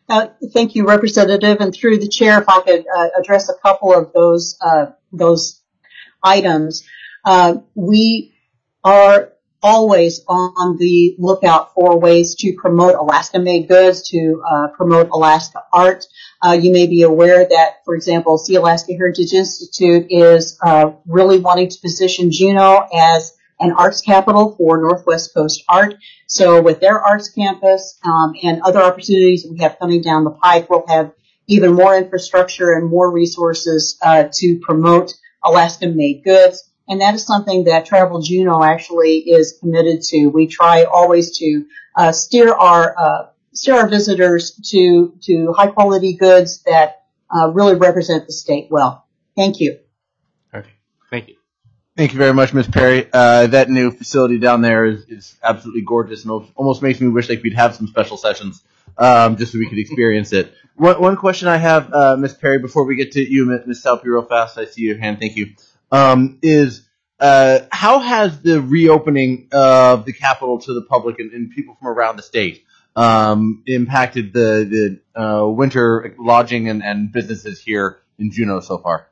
Speaker 10: Uh, thank you, Representative. And through the chair, if I could uh, address a couple of those uh, those items. Uh, we are always on the lookout for ways to promote Alaska-made goods, to uh, promote Alaska art. Uh, you may be aware that, for example, Sea Alaska Heritage Institute is uh, really wanting to position Juneau as an arts capital for Northwest Coast art. So with their arts campus um, and other opportunities we have coming down the pike, we'll have even more infrastructure and more resources uh, to promote Alaska-made goods. And that is something that Travel Juneau actually is committed to. We try always to uh, steer our uh, steer our visitors to to high quality goods that uh, really represent the state well. Thank you.
Speaker 8: Okay. Thank you.
Speaker 1: Thank you very much, Miz Perry. Uh, that new facility down there is, is absolutely gorgeous and almost makes me wish like we'd have some special sessions um, just so we could experience it. One, one question I have, uh, Miz Perry, before we get to you, Miz Salpe, real fast. I see your hand. Thank you. Um, is uh, how has the reopening of the Capitol to the public and, and people from around the state um, impacted the the uh, winter lodging and, and businesses here in Juneau so far?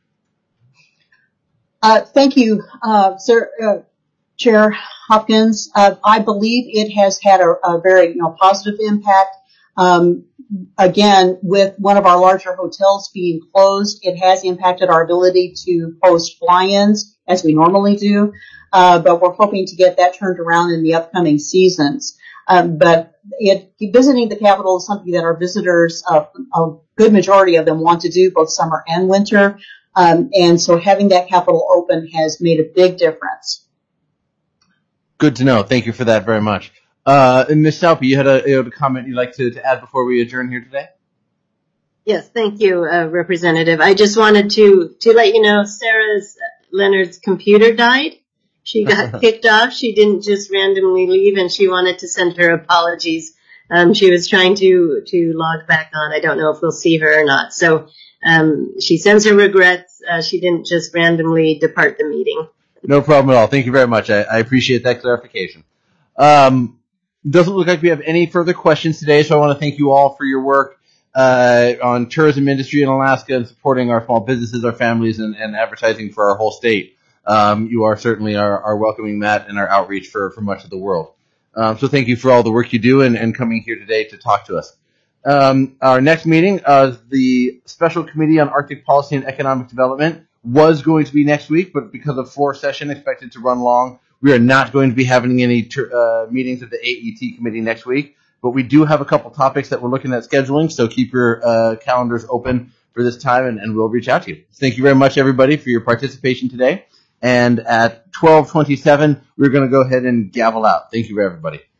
Speaker 10: Uh, thank you, uh, Sir, uh, Chair Hopkins. Uh, I believe it has had a, a very, you know, positive impact. Um, again, with one of our larger hotels being closed, it has impacted our ability to host fly-ins as we normally do. Uh, but we're hoping to get that turned around in the upcoming seasons. Um, but it, visiting the Capitol is something that our visitors, uh, a good majority of them want to do both summer and winter. Um, and so having that Capitol open has made a big difference.
Speaker 1: Good to know. Thank you for that very much. Uh, and Miz Salpe, you had a, you had a comment you'd like to, to add before we adjourn here today?
Speaker 9: Yes, thank you, uh, Representative. I just wanted to, to let you know Sarah Leonard's computer died. She got kicked off. She didn't just randomly leave, and she wanted to send her apologies. Um, she was trying to, to log back on. I don't know if we'll see her or not. So, um, she sends her regrets. Uh, she didn't just randomly depart the meeting.
Speaker 1: No problem at all. Thank you very much. I, I appreciate that clarification. Um, doesn't look like we have any further questions today, so I want to thank you all for your work uh, on tourism industry in Alaska and supporting our small businesses, our families, and, and advertising for our whole state. Um, you are certainly our, our welcoming mat and our outreach for, for much of the world. Um, so thank you for all the work you do and, and coming here today to talk to us. Um, our next meeting, uh, the Special Committee on Arctic Policy and Economic Development, was going to be next week, but because of floor session expected to run long, we are not going to be having any ter- uh, meetings of the A E T committee next week. But we do have a couple topics that we're looking at scheduling, so keep your uh, calendars open for this time, and, and we'll reach out to you. Thank you very much, everybody, for your participation today. And at twelve twenty-seven, we're going to go ahead and gavel out. Thank you, everybody.